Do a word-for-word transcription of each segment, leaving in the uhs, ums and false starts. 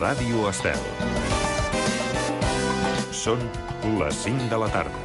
Ràdio Estel. Són les cinc de la tarda.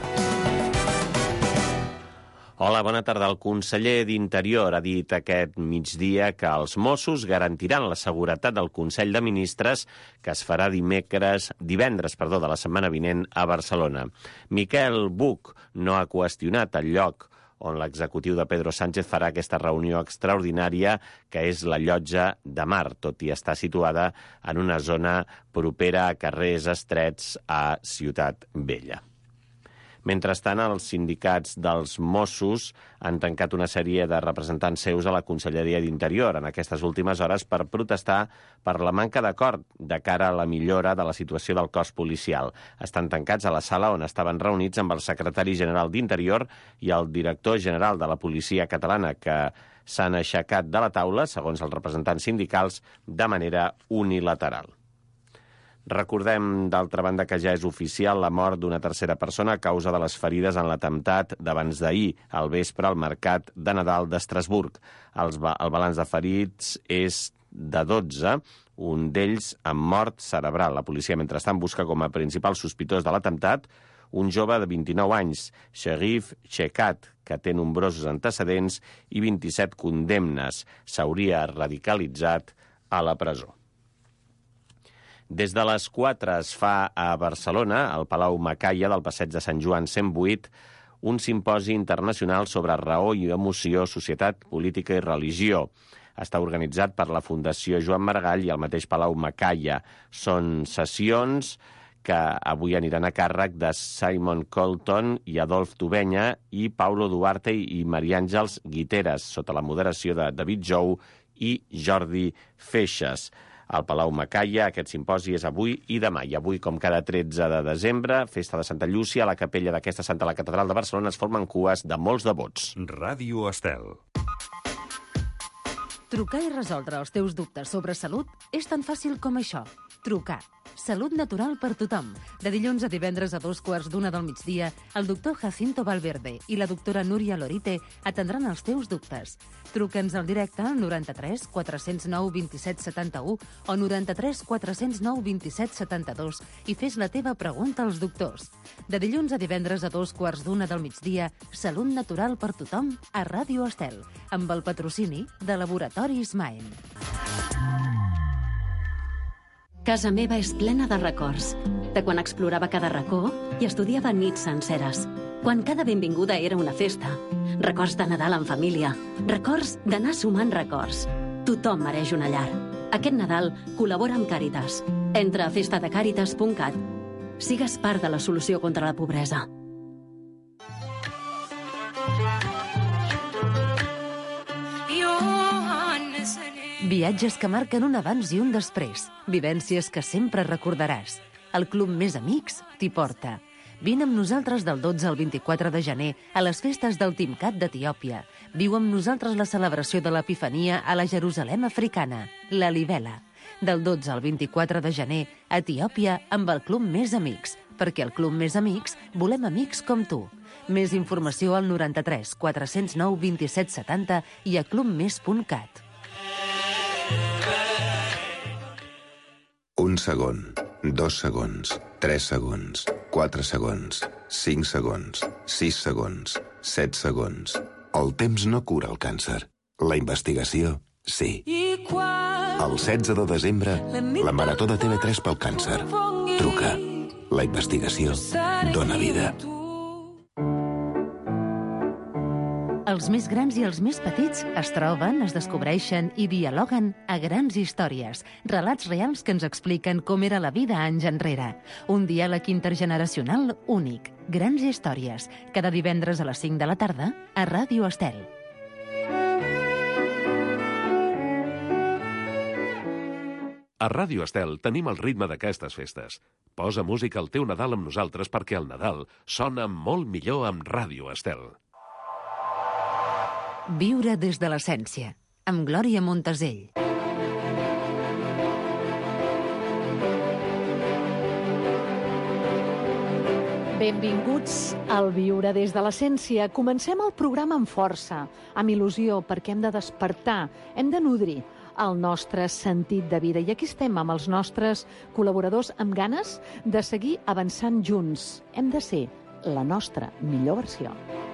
Hola, bona tarda. El conseller d'Interior ha dit aquest migdia que els Mossos garantiran la seguretat del Consell de Ministres que es farà dimecres, divendres perdó, de la setmana vinent a Barcelona. Miquel Buch no ha qüestionat el lloc on l'executiu de Pedro Sánchez farà aquesta reunió extraordinària, que és la Llotja de Mar, tot i estar situada en una zona propera a carrers estrets a Ciutat Vella. Mentrestant, els sindicats dels Mossos han tancat una sèrie de representants seus a la Conselleria d'Interior en aquestes últimes hores per protestar per la manca d'acord de cara a la millora de la situació del cos policial. Estan tancats a la sala on estaven reunits amb el secretari general d'Interior i el director general de la Policia Catalana, que s'han aixecat de la taula, segons els representants sindicals, de manera unilateral. Recordem, d'altra banda, que ja és oficial la mort d'una tercera persona a causa de les ferides en l'atemptat d'abans d'ahir, al vespre, al Mercat de Nadal d'Estrasburg. El, el balanç de ferits és de dotze, un d'ells amb mort cerebral. La policia, mentrestant, busca com a principal sospitós de l'atemptat un jove de vint-i-nou anys, Sherif Shekat, que té nombrosos antecedents i vint-i-set condemnes. S'hauria radicalitzat a la presó. Des de les quatre es fa a Barcelona, al Palau Macaya del Passeig de Sant Joan cent vuit, un simposi internacional sobre raó i emoció, societat, política i religió. Està organitzat per la Fundació Joan Maragall i el mateix Palau Macaya. Són sessions que avui aniran a càrrec de Simon Colton i Adolf Tubenya i Paulo Duarte i Maria Àngels Guiteres, sota la moderació de David Jou i Jordi Feixes. Al Palau Macaya, aquest simposi és avui i demà. I avui, com cada tretze de desembre, festa de Santa Llúcia, a la capella d'aquesta santa a la Catedral de Barcelona es formen cues de molts devots. Ràdio Estel. Trucar i resoldre els teus dubtes sobre salut és tan fàcil com això. Trucar. Salut natural per tothom. De dilluns a divendres a dos quarts d'una del migdia, el doctor Jacinto Valverde i la doctora Núria Lorite atendran els teus dubtes. Truca'ns al directe al noranta-tres quatre zero nou vint set setanta-u o noranta-tres quatre zero nou vint set setanta-dos i fes la teva pregunta als doctors. De dilluns a divendres a dos quarts d'una del migdia, Salut natural per tothom a Ràdio Estel, amb el patrocini de Laboratoris Maen. Casa meva és plena de records, de quan explorava cada racó i estudiava nits senceres, quan cada benvinguda era una festa, records de Nadal en família, records d'anar sumant records. Tothom mereix una llar. Aquest Nadal col·labora amb Càritas. Entra a festa de càritas punt cat. Sigues part de la solució contra la pobresa. Viatges que marquen un abans i un després. Vivències que sempre recordaràs. El Club Més Amics t'hi porta. Vine amb nosaltres del dotze al vint-i-quatre de gener a les festes del Timcat d'Etiòpia. Viu amb nosaltres la celebració de l'Epifania a la Jerusalem africana, la Libela. Del dotze al vint-i-quatre de gener a Etiòpia amb el Club Més Amics, perquè al Club Més Amics volem amics com tu. Més informació al noranta-tres quatre zero nou vint set setanta i a clubmes punt cat. Un segon, dos segons, tres segons, quatre segons, cinc segons, sis segons, set segons. El temps no cura el càncer. La investigació, sí. El setze de desembre, la Marató de T V tres pel càncer. Truca. La investigació dona vida. Els més grans i els més petits es troben, es descobreixen i dialoguen a Grans Històries, relats reals que ens expliquen com era la vida anys enrere. Un diàleg intergeneracional únic. Grans Històries, cada divendres a les cinc de la tarda a Ràdio Estel. A Ràdio Estel tenim el ritme d'aquestes festes. Posa música al teu Nadal amb nosaltres perquè el Nadal sona molt millor amb Ràdio Estel. Viure des de l'essència, amb Glòria Montesell. Benvinguts al Viure des de l'essència. Comencem el programa amb força, amb il·lusió, perquè hem de despertar, hem de nodrir el nostre sentit de vida. I aquí estem amb els nostres col·laboradors amb ganes de seguir avançant junts. Hem de ser la nostra millor versió.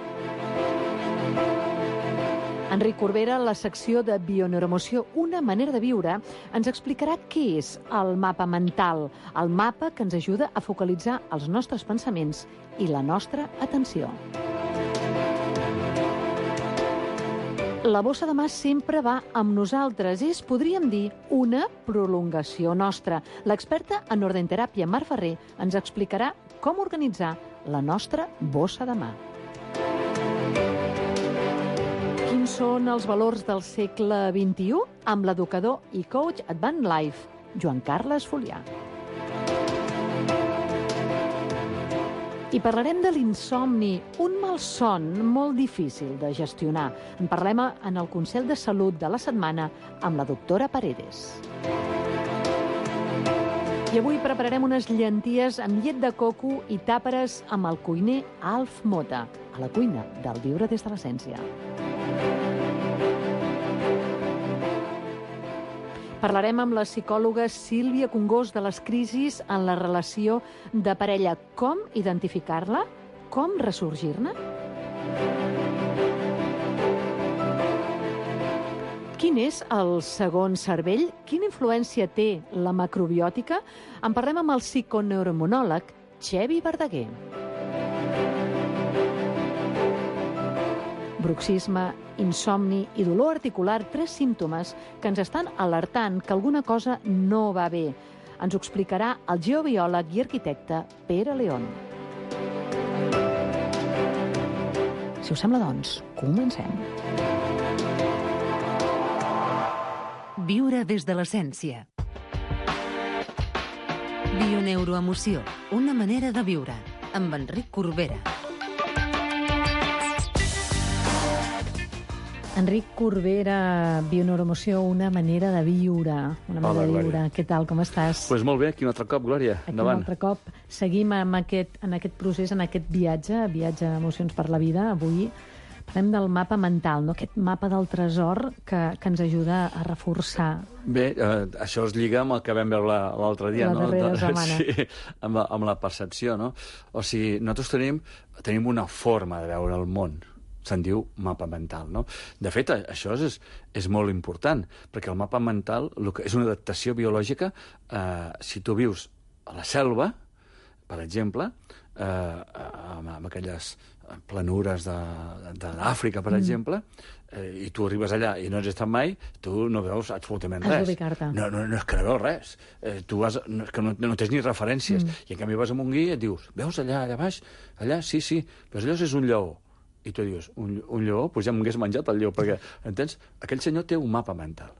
Enric Corbera, la secció de Bioneuroemoció, una manera de viure, ens explicarà què és el mapa mental, el mapa que ens ajuda a focalitzar els nostres pensaments i la nostra atenció. La bossa de mà sempre va amb nosaltres. És, podríem dir, una prolongació nostra. L'experta en ordenteràpia, Mar Ferrer, ens explicarà com organitzar la nostra bossa de mà. Quins són els valors del segle vint-i-u? Amb l'educador i coach Advant Life, Joan Carles Folià. I parlarem de l'insomni, un malson molt difícil de gestionar. En parlem en el Consell de Salut de la setmana amb la doctora Paredes. I avui prepararem unes llenties amb llet de coco i tàperes amb el cuiner Alf Mota, a la cuina del Viure des de l'Essència. Parlarem amb la psicòloga Sílvia Congós de les crisis en la relació de parella. Com identificar-la? Com ressorgir-ne? Quin és el segon cervell? Quina influència té la macrobiòtica? En parlem amb el psiconeuroimmunòleg Xevi Verdaguer. Bruxisme, insomni i dolor articular, tres símptomes que ens estan alertant que alguna cosa no va bé. Ens ho explicarà el geobiòleg i arquitecte Pere León. Si us sembla, doncs, comencem. Viure des de l'essència. Bioneuroemoció, una manera de viure, amb Enric Corbera. Enric Corbera, Bioneuroemoció, una manera de viure. Una manera Hola, de viure. Glòria. Què tal, com estàs? Doncs pues molt bé, aquí un altre cop, Glòria. Aquí Endavant. un altre cop. Seguim amb aquest, en aquest procés, en aquest viatge, viatge d'emocions per la vida. Avui parlem del mapa mental, no? Aquest mapa del tresor que, que ens ajuda a reforçar. Bé, eh, això es lliga amb el que vam veure l'altre dia, La no? darrera setmana. Sí, amb, la, amb la percepció, no? O sigui, nosaltres tenim, tenim una forma de veure el món. Se'n diu mapa mental, no? De fet, això és, és molt important, perquè el mapa mental el que és una adaptació biològica. Eh, si tu vius a la selva, per exemple, eh, amb, amb aquelles planures d'Àfrica, per Mm. exemple, eh, i tu arribes allà i no has estat mai, tu no veus absolutament Has res. d'ubicar-te. No, no, no és que no veus res. Eh, tu vas, no, és que no, no tens ni referències. Mm. I en canvi vas amb un guia i et dius, veus allà, allà baix? Allà, sí, sí, però allò és un lleó. I tu dius, un, un lleó? Doncs ja m'hagués menjat el lleó, perquè, entens? Aquell senyor té un mapa mental.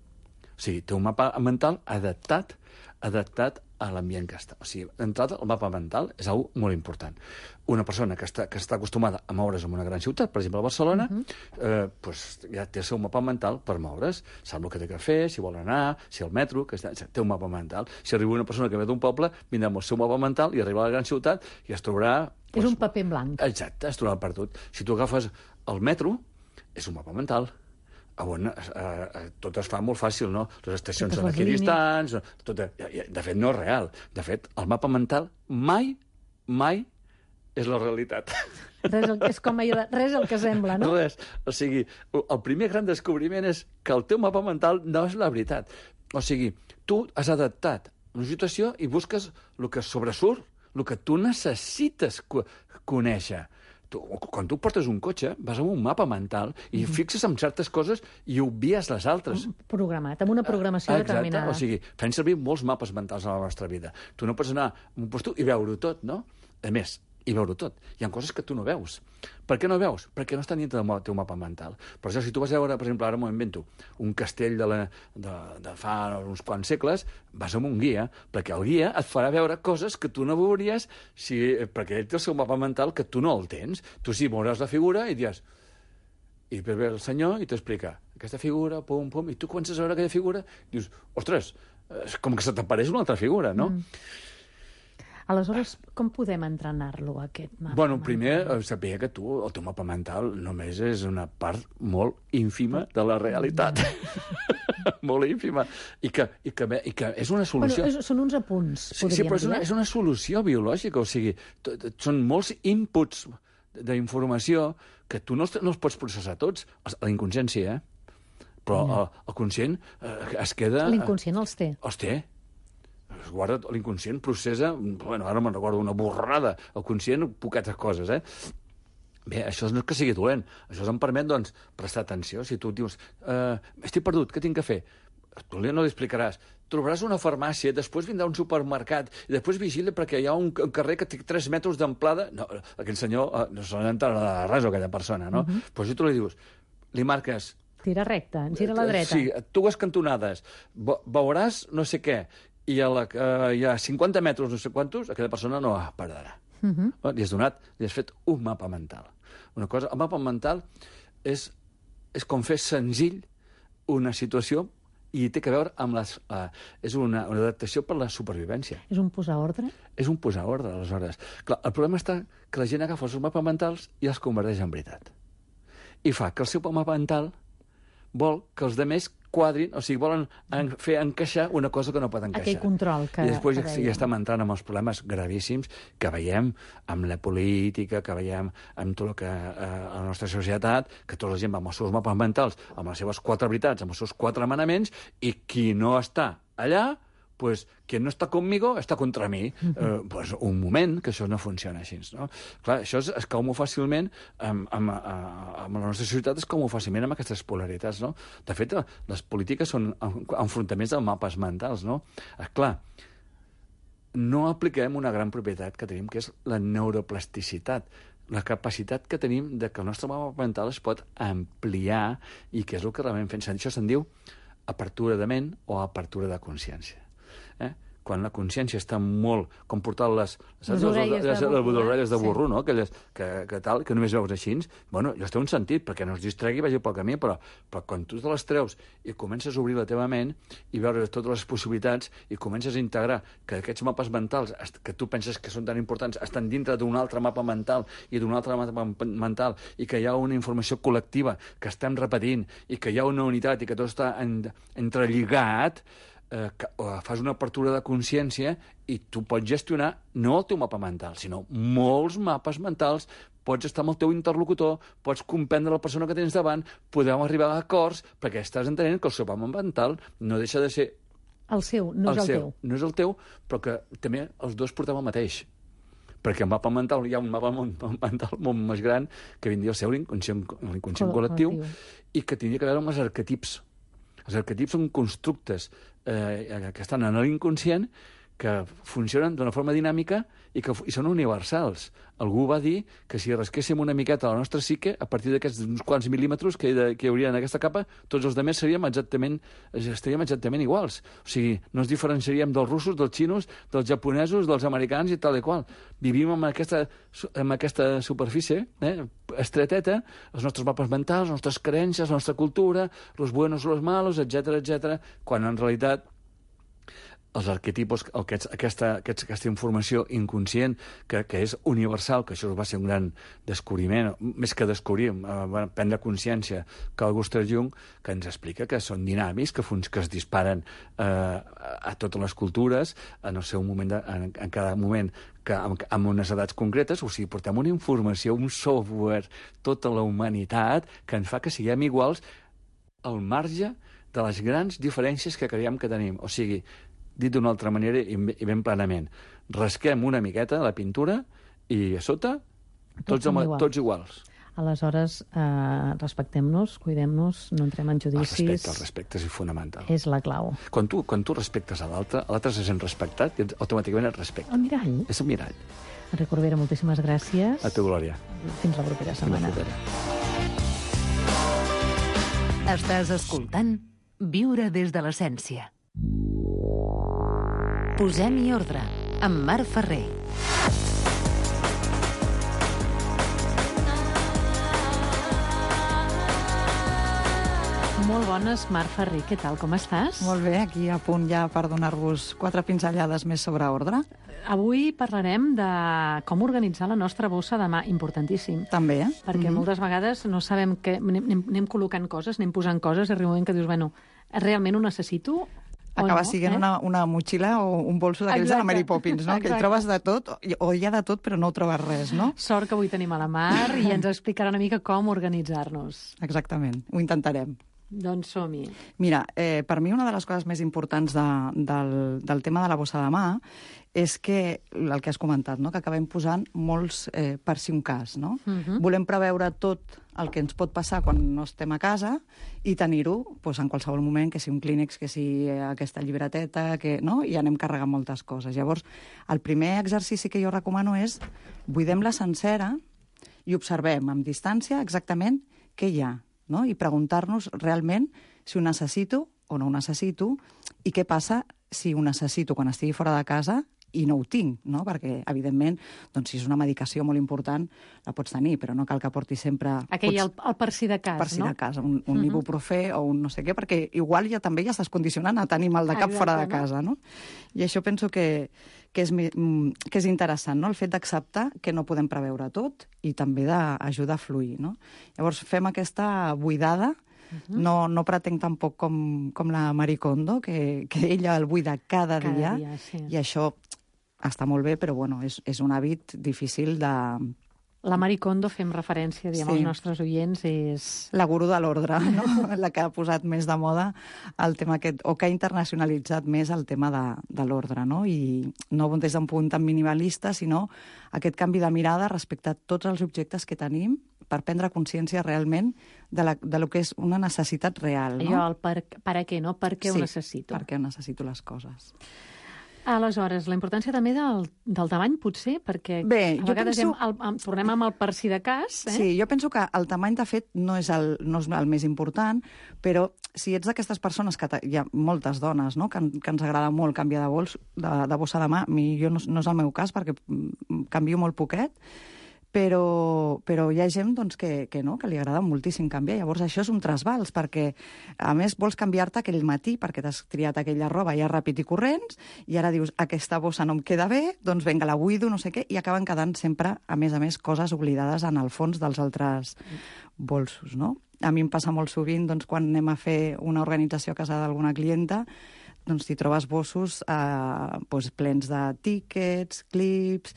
O sigui, té un mapa mental adaptat, adaptat a l'ambient que està. O sigui, d'entrada, el mapa mental és una cosa molt important. Una persona que està, que està acostumada a moure's en una gran ciutat, per exemple, a Barcelona, uh -huh. eh, pues, ja té el seu mapa mental per moure's. Sap el que té que fer, si vol anar, si el metro, que està, té un mapa mental. Si arriba una persona que ve d'un poble, vindrà amb el seu mapa mental i arriba a la gran ciutat i es trobarà... És un paper en blanc. Exacte, es trobarà per tot. Si tu agafes el metro, és un mapa mental. On, eh, eh, tot es fa molt fàcil, no? Les estacions Totes són les equidistants... Tot, de fet, no és real. De fet, el mapa mental mai, mai és la realitat. Res el, és com allò de, res el que sembla, no? Res. O sigui, el primer gran descobriment és que el teu mapa mental no és la veritat. O sigui, tu has adaptat una situació i busques el que sobresurt, el que tu necessites co conèixer. Tu, quan tu portes un cotxe, vas amb un mapa mental i mm-hmm. fixes en certes coses i obvies les altres. Programat, amb una programació Exacte. determinada. O sigui, fem servir molts mapes mentals a la nostra vida. Tu no pots anar a un puesto i veure-ho tot, no? A més, i veure-ho tot. Hi ha coses que tu no veus. Per què no veus? Perquè no està dintre del teu mapa mental. Per això, si tu vas a veure, per exemple, ara m'ho invento, un castell de, la, de, de fa uns quants segles, vas amb un guia, perquè el guia et farà veure coses que tu no veuries si, perquè ell té el seu mapa mental que tu no el tens. Tu sí veuràs la figura i diràs... I després ve el senyor i t'explica aquesta figura, pum, pum, i tu comences a veure aquella figura i dius, ostres, és com que se t'apareix una altra figura, no? Mm. Aleshores, com podem entrenar-lo, aquest mapa Bueno, mental? primer, saber que tu, el teu mapa mental, només és una part molt ínfima de la realitat. molt ínfima, i que, i que, i que és una solució... Bueno, és, són uns apunts, sí, podríem sí, però és una, dir. és una solució biològica, o sigui, t -t són molts inputs d'informació que tu no els, no els pots processar tots. A l'inconscient sí, eh? Però el, el conscient eh, es queda... L'inconscient els té. Els té. Es guarda, l'inconscient processa... Bueno, ara me'n recordo una borrada. El conscient, poquetes coses, eh? Bé, això no és que sigui dolent. Això em permet, doncs, prestar atenció. Si tu dius, eh, estic perdut, què tinc que fer? Tu no li explicaràs. Trobaràs una farmàcia, després vindrà un supermercat, i després vigila perquè hi ha un carrer que té tres metres d'amplada. No, aquell senyor eh, no se n'entrarà de res, aquella persona, no? Uh -huh. Però si tu li dius, li marques... Tira recta, gira a la dreta. Sí, dues cantonades. Veuràs no sé què, i a la, eh, hi ha cinquanta metres, no sé quantos, aquella persona no perdrà. Uh -huh. Li has donat, li has fet un mapa mental. Una cosa, el mapa mental és, és com fer senzill una situació i té a veure amb les... Uh, és una, una adaptació per la supervivència. És un posar ordre? És un posar ordre, aleshores. Clar, el problema està que la gent agafa els seus mapes mentals i els converteix en veritat. I fa que el seu mapa mental vol que els altres quadrin, o sigui, volen en, fer encaixar una cosa que no pot encaixar. Aquell control que... I després que ja, ja estem entrant en els problemes gravíssims que veiem amb la política, que veiem amb tot el que eh, a la nostra societat, que tota la gent va amb els seus mapes mentals, amb les seves quatre veritats, amb els seus quatre manaments, i qui no està allà, pues quien no està conmigo està contra mi. Uh-huh. eh, pues un moment que això no funciona així, no? Clar, això es, es cau molt fàcilment amb, amb, amb la nostra societat, es cau molt fàcilment amb aquestes polaritats, no? De fet, les polítiques són enfrontaments de mapes mentals, no? Eh, clar, no apliquem una gran propietat que tenim, que és la neuroplasticitat, la capacitat que tenim de que el nostre mapa mental es pot ampliar i que és el que realment fem. Això se'n diu apertura de ment o apertura de consciència. Eh? Quan la consciència està molt... Com portar les, les, les orelles de, les, de burro, les orelles de burro, sí. No? Aquelles que, que, tal, que només veus així. Bueno, allò té un sentit, perquè no es distregui i vagi pel camí, però, però quan tu te les treus i comences a obrir la teva ment i veure totes les possibilitats i comences a integrar que aquests mapes mentals que tu penses que són tan importants estan dintre d'un altre mapa mental i d'un altre mapa mental i que hi ha una informació col·lectiva que estem repetint i que hi ha una unitat i que tot està en, entrelligat, Eh, que, eh, fas una apertura de consciència i tu pots gestionar no el teu mapa mental, sinó molts mapes mentals, pots estar amb el teu interlocutor, pots comprendre la persona que tens davant, podem arribar a acords, perquè estàs entenent que el seu mapa mental no deixa de ser... El seu, no el és el seu, teu. No és el teu, però que també els dos portem el mateix. Perquè el mapa mental, hi ha un mapa mental molt més gran que vindria a ser l'inconscient col·lectiu i que tindria que veure amb els arquetips. Els arquetips són constructes eh, que estan en l'inconscient, que funcionen d'una forma dinàmica i que i són universals. Algú va dir que si rasquéssim una miqueta la nostra psique, a partir d'aquests uns quants mil·límetres que, de, que hi hauria en aquesta capa, tots els altres seríem exactament, estaríem exactament iguals. O sigui, no ens diferenciaríem dels russos, dels xinos, dels japonesos, dels americans i tal i qual. Vivim amb aquesta, amb aquesta superfície eh, estreteta, els nostres mapes mentals, les nostres creences, la nostra cultura, los buenos, los malos, etcètera, etcètera, quan en realitat els arquetipos, aquests, aquesta, aquests, aquesta informació inconscient que, que és universal, que això va ser un gran descobriment, més que descobrir, eh, prendre consciència, Carl Gustav Jung, que ens explica que són dinàmics, que, que es disparen eh, a totes les cultures, en el seu moment, de, en, en cada moment, que amb, amb unes edats concretes, o sigui, portem una informació, un software, tota la humanitat, que ens fa que siguem iguals al marge de les grans diferències que creiem que tenim. O sigui, dit d'una altra manera i ben plenament, rasquem una miqueta la pintura i a sota tots, tots, iguals. tots iguals. Aleshores, eh, respectem-nos, cuidem-nos, no entrem en judicis... El respecte, el respecte és fonamental. És la clau. Quan tu, quan tu respectes a l'altre, l'altre se sent respectat i automàticament et respecta. El mirall. És el mirall. Enric Corbera, moltíssimes gràcies. A tu, Glòria. Fins la propera setmana. La propera. Estàs escoltant Viure des de l'essència. Posem-hi ordre, amb Marc Ferrer. Molt bones, Marc Ferrer. Què tal, com estàs? Molt bé, aquí a punt ja per donar-vos quatre pinzellades més sobre ordre. Avui parlarem de com organitzar la nostra bossa demà, importantíssim. També, eh? Perquè mm-hmm. moltes vegades no sabem què... Anem, anem col·locant coses, anem posant coses, i arriba un moment que dius, bueno, realment ho necessito? Acaba no, sent eh? una, una motxilla o un bolso d'aquells de la Mary Poppins, no? Que hi trobes de tot, o hi ha de tot, però no ho trobes res, no? Sort que avui tenim a la Mar i ens explicarà una mica com organitzar-nos. Exactament, ho intentarem. Doncs som-hi. Mira, eh, per mi una de les coses més importants de, del, del tema de la bossa de mà és que, el que has comentat, no? Que acabem posant molts eh, per si un cas, no? Uh-huh. Volem preveure tot el que ens pot passar quan no estem a casa i tenir-ho doncs, en qualsevol moment, que si un clínex, que si aquesta llibreteta, que, no? I anem carregant moltes coses. Llavors, el primer exercici que jo recomano és buidem-la sencera i observem amb distància exactament què hi ha, no? I preguntar-nos realment si ho necessito o no ho necessito i què passa si ho necessito quan estigui fora de casa i no ho tinc, no? Perquè, evidentment, doncs, si és una medicació molt important, la pots tenir, però no cal que portis sempre... Aquell, pots... el, el per si de cas, per si no? de cas, un, un uh-huh. ibuprofè o un no sé què, perquè igual ja també ja estàs condicionant a tenir mal de cap Exacte, fora de no? casa, no? I això penso que, que, és, que és interessant, no? El fet d'acceptar que no podem preveure tot i també d'ajudar a fluir, no? Llavors, fem aquesta buidada. Uh-huh. No, no pretenc tampoc com, com la Marie Kondo, que, que ella el buida cada, cada dia, dia sí. I això està molt bé, però bueno, és, és un hàbit difícil de... La Marie Kondo, fem referència, diguem, Sí. als nostres oients, és... La gurú de l'ordre, no? La que ha posat més de moda el tema aquest, o que ha internacionalitzat més el tema de, de l'ordre, no? I no des d'un punt tan minimalista, sinó aquest canvi de mirada respecte a tots els objectes que tenim per prendre consciència realment de, la, de lo que és una necessitat real, no? Allò, el per, per a què, no? Per què sí, ho necessito. per què necessito les coses. Aleshores, la importància també del, del tamany, potser, perquè Bé, a jo vegades penso... hem, el, el, tornem amb el per si de cas. Eh? Sí, jo penso que el tamany, de fet, no és el, no és el més important, però si ets d'aquestes persones, que hi ha moltes dones, no?, que, que ens agrada molt canviar de, bols, de, de bossa de mà, a mi jo no, no és el meu cas, perquè canvio molt poquet, però, però hi ha gent doncs, que, que, no, que li agrada moltíssim canviar. Llavors això és un trasbals, perquè a més vols canviar-te aquell matí perquè t'has triat aquella roba ja ràpid i corrents, i ara dius, aquesta bossa no em queda bé, doncs vinga, la buido, no sé què, i acaben quedant sempre, a més a més, coses oblidades en el fons dels altres bolsos, no? A mi em passa molt sovint, doncs, quan anem a fer una organització a casa d'alguna clienta, doncs t'hi trobes bossos eh, doncs plens de tíquets, clips,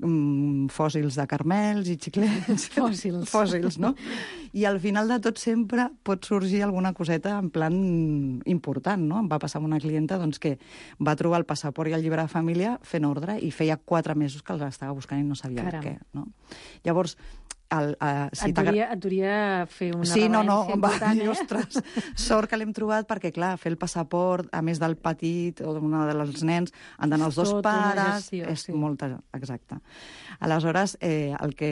mm, fòssils de carmels i xiclets. Fòssils. Fòssils, no? I al final de tot sempre pot sorgir alguna coseta en plan important, no? Em va passar amb una clienta doncs, que va trobar el passaport i el llibre de família fent ordre i feia quatre mesos que els estava buscant i no sabia Caram. per què, no? Llavors, el, uh, si et, duria, et duria fer una sí, no, no, reverència va important, dir, eh? ostres, sort que l'hem trobat, perquè, clar, fer el passaport, a més del petit o d'una dels nens, han d'anar els dos Tot una pares, gestió, és sí. molta... Exacte. Aleshores, eh, el, que,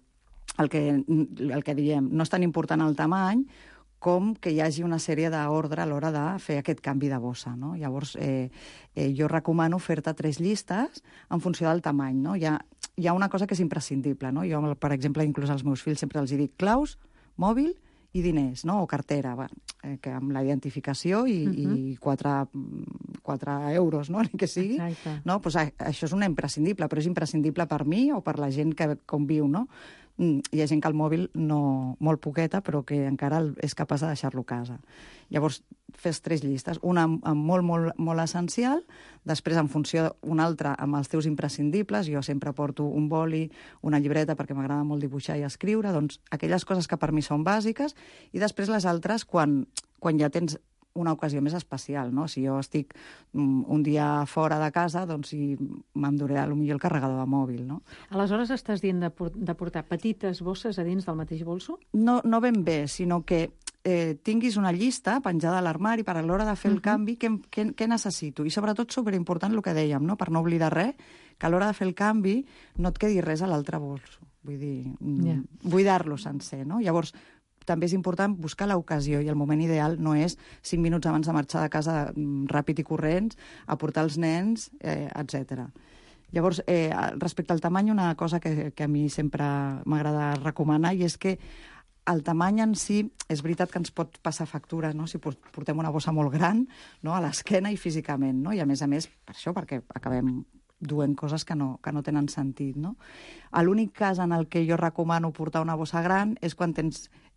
el, que, el que diem, no és tan important el tamany com que hi hagi una sèrie d'ordre a l'hora de fer aquest canvi de bossa, no? Llavors, eh, eh, jo recomano fer-te tres llistes en funció del tamany, no? Hi ha, hi ha una cosa que és imprescindible, no? Jo, per exemple, inclús als meus fills sempre els dic claus, mòbil i diners, no? O cartera, va, eh, que amb la identificació i, uh-huh. i quatre, quatre euros, no? Ni que sigui. Exacte. No? Pues, a, això és un imprescindible, però és imprescindible per mi o per la gent que conviu, no? Hi ha gent que el mòbil no, molt poqueta, però que encara és capaç de deixar-lo a casa. Llavors, fes tres llistes, una amb molt, molt, molt essencial, després en funció una altra amb els teus imprescindibles, jo sempre porto un boli, una llibreta perquè m'agrada molt dibuixar i escriure, doncs aquelles coses que per mi són bàsiques, i després les altres quan, quan ja tens una ocasió més especial, no? Si jo estic um, un dia fora de casa, doncs si m'enduré potser el carregador de mòbil, no? Aleshores estàs dient de, por de portar petites bosses a dins del mateix bolso? No, no ben bé, sinó que eh, tinguis una llista penjada a l'armari per a l'hora de fer el uh-huh. canvi, què, què, què necessito? I sobretot superimportant el que dèiem, no? Per no oblidar res, que a l'hora de fer el canvi no et quedi res a l'altre bolso. Vull dir, yeah. buidar-lo sencer, no? Llavors, també és important buscar l'ocasió i el moment ideal no és cinc minuts abans de marxar de casa ràpid i corrents, a portar els nens, eh, etcètera. Llavors, eh, respecte al tamany, una cosa que, que a mi sempre m'agrada recomanar i és que el tamany en si és veritat que ens pot passar factura, no? Si portem una bossa molt gran, no? A l'esquena i físicament, no? I a més a més, per això, perquè acabem duent coses que no, que no tenen sentit, no? L'únic cas en el que jo recomano portar una bossa gran és quan tens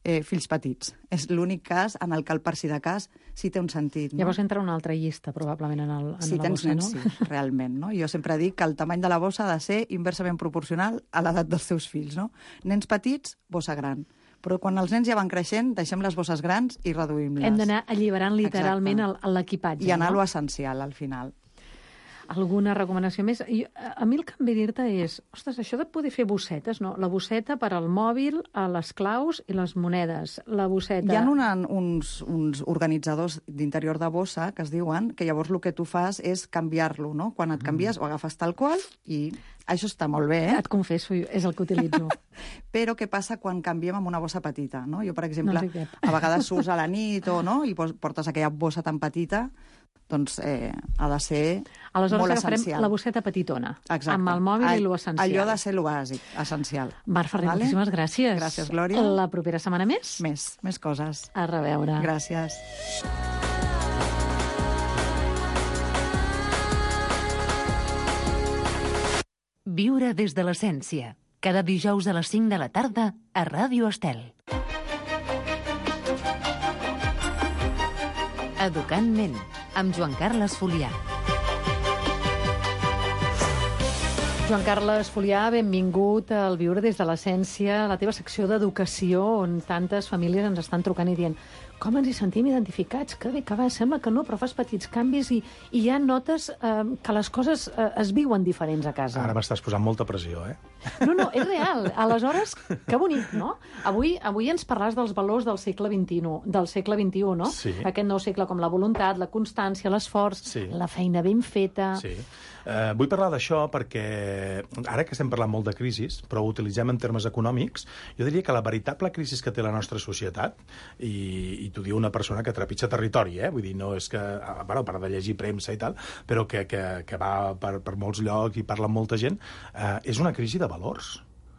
eh, fills petits. És l'únic cas en el que el per si de cas sí té un sentit. No? Llavors entra una altra llista, probablement, en, el, en si la tens bossa, nens, no? sí, realment. No? Jo sempre dic que el tamany de la bossa ha de ser inversament proporcional a l'edat dels teus fills. No? Nens petits, bossa gran. Però quan els nens ja van creixent, deixem les bosses grans i reduïm-les. Hem d'anar alliberant literalment l'equipatge. I anar a no? lo essencial, al final. Alguna recomanació més? Jo, a mi el que em ve dir-te és, ostres, això de poder fer bossetes, no? La bosseta per al mòbil, a les claus i les monedes. La bosseta... Hi ha una, uns, uns organitzadors d'interior de bossa que es diuen que llavors el que tu fas és canviar-lo, no? Quan et canvies, ho agafes tal qual i això està molt bé, eh? Et confesso, és el que utilitzo. Però què passa quan canviem amb una bossa petita, no? Jo, per exemple, no sé a vegades surts a la nit o no? I portes aquella bossa tan petita, doncs eh, ha de ser Aleshores molt agafarem essencial. la bosseta petitona, exacte. amb el mòbil All, i lo essencial. Allò ha de ser lo bàsic, essencial. Mar Ferrer, vale? moltíssimes gràcies. Gràcies, Glòria. La propera setmana més? Més, més coses. A reveure. Gràcies. Viure des de l'essència. Cada dijous a les cinc de la tarda a Ràdio Estel. Educant ment, amb Joan Carles Folià. Joan Carles Folià, benvingut al Viure des de l'essència, la teva secció d'educació, on tantes famílies ens estan trucant i dient com ens hi sentim identificats, que bé, que va, sembla que no, però fas petits canvis i, i ja notes eh, que les coses eh, es viuen diferents a casa. Ara m'estàs posant molta pressió, eh? No, no, és real. Aleshores, que bonic, no? Avui, avui ens parlaràs dels valors del segle vint-i-u, del segle vint-i-u, no? Sí. Aquest nou segle, com la voluntat, la constància, l'esforç, Sí. la feina ben feta... Sí. Eh, vull parlar d'això perquè ara que estem parlant molt de crisis, però ho utilitzem en termes econòmics, jo diria que la veritable crisi que té la nostra societat, i, i t'ho diu una persona que trepitja territori, eh? Vull dir, no és que, bueno, a part de llegir premsa i tal, però que, que, que va per, per molts llocs i parla amb molta gent, eh, és una crisi de valors.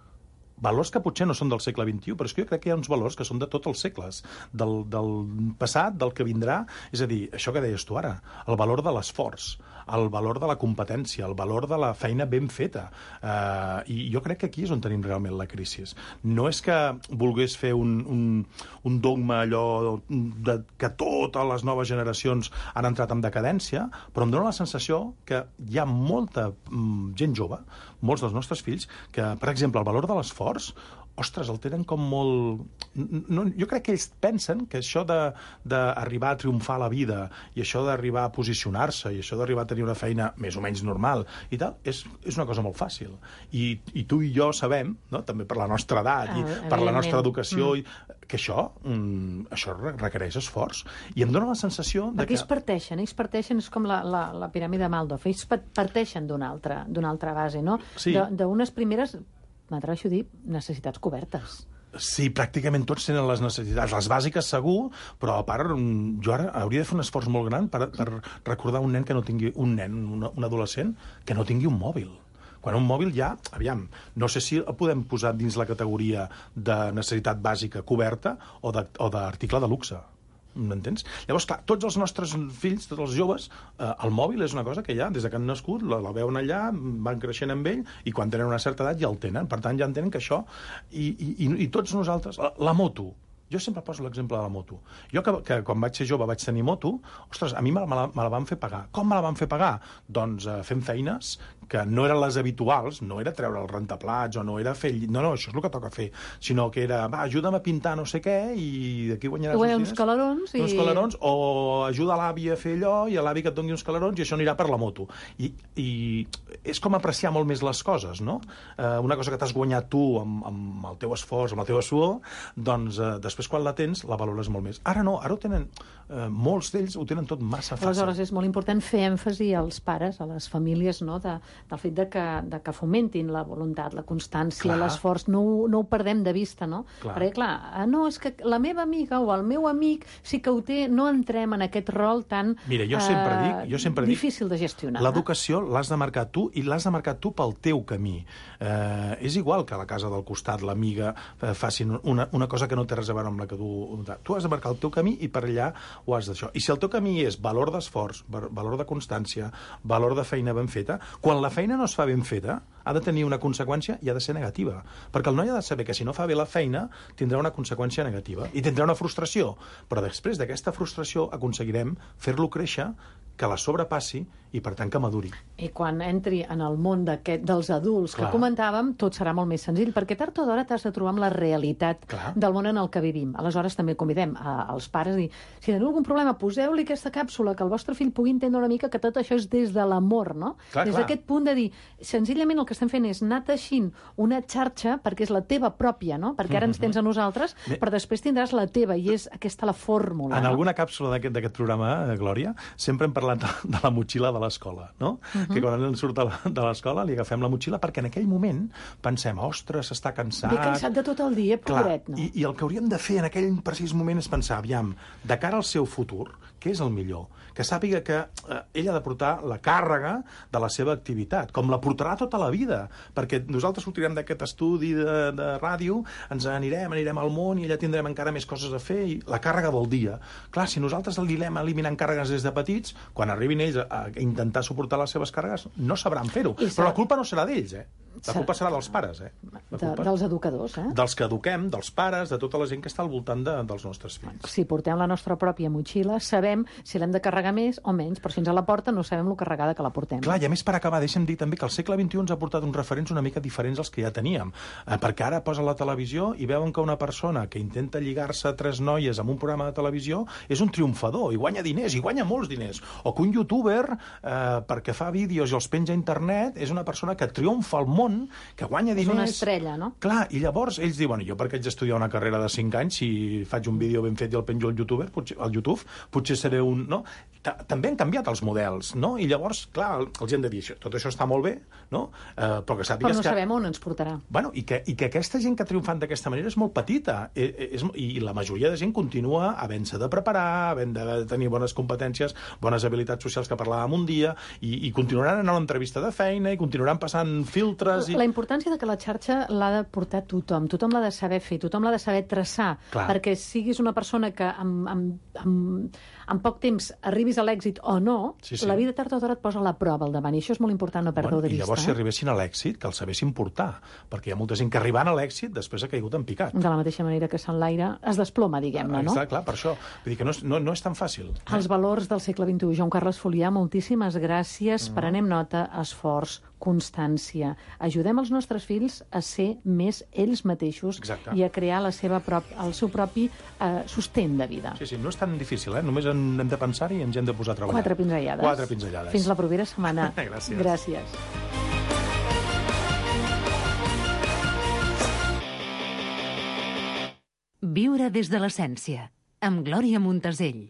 Valors que potser no són del segle vint-i-u, però és que jo crec que hi ha uns valors que són de tots els segles, del, del passat, del que vindrà, és a dir, això que deies tu ara, el valor de l'esforç, el valor de la competència, el valor de la feina ben feta. Uh, I jo crec que aquí és on tenim realment la crisi. No és que volgués fer un, un, un dogma allò de, que totes les noves generacions han entrat en decadència, però em dóna la sensació que hi ha molta mm, gent jove, molts dels nostres fills, que, per exemple, el valor de l'esforç, ostres, el tenen com molt... No, jo crec que ells pensen que això d'arribar a triomfar a la vida i això d'arribar a posicionar-se i això d'arribar a tenir una feina més o menys normal i tal, és, és una cosa molt fàcil. I, i tu i jo sabem, no? També per la nostra edat i ah, per la nostra educació, mm. i, que això, mm, això requereix esforç. I em dóna la sensació de Perquè que... ells parteixen, ells parteixen, és com la, la, la piràmide Maldof, ells parteixen d'una altra, d'una altra base, no? Sí. D'unes primeres, m'atreveixo a dir, necessitats cobertes. Sí, pràcticament tots tenen les necessitats. Les bàsiques segur, però a part jo ara hauria de fer un esforç molt gran per, per recordar un nen que no tingui, un nen, un, un adolescent, que no tingui un mòbil. Quan un mòbil ja, aviam, no sé si el podem posar dins la categoria de necessitat bàsica coberta o d'article de luxe. M'entens? Llavors, clar, tots els nostres fills, tots els joves, eh, el mòbil és una cosa que ja, des que han nascut, la, la veuen allà, van creixent amb ell, i quan tenen una certa edat ja el tenen. Per tant, ja entenen que això... I, i, i tots nosaltres... La, la moto. Jo sempre poso l'exemple de la moto. Jo, que, que quan vaig ser jove vaig tenir moto, ostres, a mi me la, me la van fer pagar. Com me la van fer pagar? Doncs eh, fent feines que no eren les habituals, no era treure el rentaplats o no era fer... No, no, això és el que toca fer, sinó que era, va, ajuda'm a pintar no sé què i d'aquí guanyaràs uns diners. Uns calarons i... Uns calarons, o ajuda l'avi a fer allò i a l'avi que et doni uns calarons i això anirà per la moto. I, i és com apreciar molt més les coses, no? Eh, una cosa que t'has guanyat tu amb, amb el teu esforç, amb la teva suor, doncs eh, després quan la tens la valores molt més. Ara no, ara ho tenen, eh, molts d'ells ho tenen tot massa fàcil. Aleshores és molt important fer èmfasi als pares, a les famílies, no? de, del fet de que, de que fomentin la voluntat, la constància, l'esforç, no, no ho perdem de vista, no? Clar. Perquè, clar, no, és que la meva amiga o el meu amic sí que ho té, no entrem en aquest rol tan Mira, jo sempre dic, jo sempre dic, difícil de gestionar. L'educació l'has de marcar tu i l'has de marcar tu pel teu camí. Eh, és igual que a la casa del costat l'amiga eh, facin una, una cosa que no té res a veure persona amb la que tu... Tu has de marcar el teu camí i per allà ho has d'això. I si el teu camí és valor d'esforç, valor de constància, valor de feina ben feta, quan la feina no es fa ben feta, ha de tenir una conseqüència i ha de ser negativa. Perquè el noi ha de saber que si no fa bé la feina, tindrà una conseqüència negativa i tindrà una frustració. Però després d'aquesta frustració aconseguirem fer-lo créixer, que la sobrepassi i, per tant, que maduri. I quan entri en el món dels adults Clar. que comentàvem, tot serà molt més senzill, perquè tard o d'hora t'has de trobar amb la realitat Clar. del món en el que vivim. Aleshores, també convidem als pares a dir, si teniu algun problema, poseu-li aquesta càpsula, que el vostre fill pugui entendre una mica que tot això és des de l'amor, no? Clar, des d'aquest punt de dir, senzillament el que estem fent és anar teixint una xarxa, perquè és la teva pròpia, no? Perquè ara ens tens a nosaltres, però després tindràs la teva, i és aquesta la fórmula. En no? alguna càpsula d'aquest programa, Glòria, sempre hem parlat de la motxilla de l'escola, no? Uh-huh. Que quan ens surt de l'escola li agafem la motxilla perquè en aquell moment pensem, ostres, està cansat... Ve cansat de tot el dia, pobret, no? I, I el que hauríem de fer en aquell precís moment és pensar, aviam, de cara al seu futur, què és el millor? Que sàpiga que eh, ell ha de portar la càrrega de la seva activitat, com la portarà tota la vida, perquè nosaltres sortirem d'aquest estudi de, de ràdio, ens anirem, anirem al món i allà tindrem encara més coses a fer, i la càrrega del dia. Clar, si nosaltres li anem eliminant càrregues des de petits, quan arribin ells a, a intentar suportar les seves càrregues, no sabran fer-ho. Però la culpa no serà d'ells, eh? La culpa serà dels pares, eh? De, dels educadors, eh? Dels que eduquem, dels pares, de tota la gent que està al voltant de, dels nostres fills. Si portem la nostra pròpia motxilla, sabem si l'hem de carregar més o menys, però fins a la porta no sabem lo carregada que la portem. Clar, i a més, per acabar, deixa'm dir també que el segle vint-i-u ens ha portat uns referents una mica diferents als que ja teníem. Eh, perquè ara posa la televisió i veuen que una persona que intenta lligar-se a tres noies amb un programa de televisió és un triomfador, i guanya diners, i guanya molts diners. O que un youtuber, eh, perquè fa vídeos i els penja a internet, és una persona que triomfa al món, que guanya diners... És una estrella, no? Clar, i llavors ells diuen, jo perquè haig d'estudiar una carrera de cinc anys, si faig un vídeo ben fet i el penjo al YouTuber, potser, al YouTube, potser seré un... No? També han canviat els models, no? I llavors, clar, els hem de dir, tot això està molt bé, no? Eh, però que sàpigues però no que... sabem on ens portarà. Bueno, i que, i que aquesta gent que ha triomfat d'aquesta manera és molt petita, I, és, i la majoria de gent continua havent-se de preparar, havent de tenir bones competències, bones habilitats socials que parlàvem un dia, i, i continuaran anant a l'entrevista de feina, i continuaran passant filtres... I... La importància de que la xarxa l'ha de portar tothom, tothom l'ha de saber fer, tothom l'ha de saber traçar, Clar. perquè siguis una persona que amb, amb, amb, amb poc temps arribis a l'èxit o no, sí, sí. la vida tard o d'hora et posa la prova al davant, i això és molt important no perdre-ho bueno, de vista. I llavors, eh? si arribessin a l'èxit, que el sabessin portar, perquè hi ha molta gent que arribant a l'èxit després ha caigut en picat. De la mateixa manera que s'enlaire es desploma, diguem-ne, no? Exacte, clar, per això. Vull dir que no és, no, no és tan fàcil. Eh? Els valors del segle vint-i-u. Joan Carles Folià, moltíssimes gràcies. Mm. Prenem nota, esforç, constància. Ajudem els nostres fills a ser més ells mateixos Exacte. i a crear la seva prop, el seu propi eh, sostén de vida. Sí, sí, no és tan difícil, eh? Només en hem de pensar-hi i ens hem de posar a treballar. Quatre pinzellades. Quatre pinzellades. Fins la propera setmana. Gràcies. Gràcies. Viure des de l'essència, amb Glòria Montesell.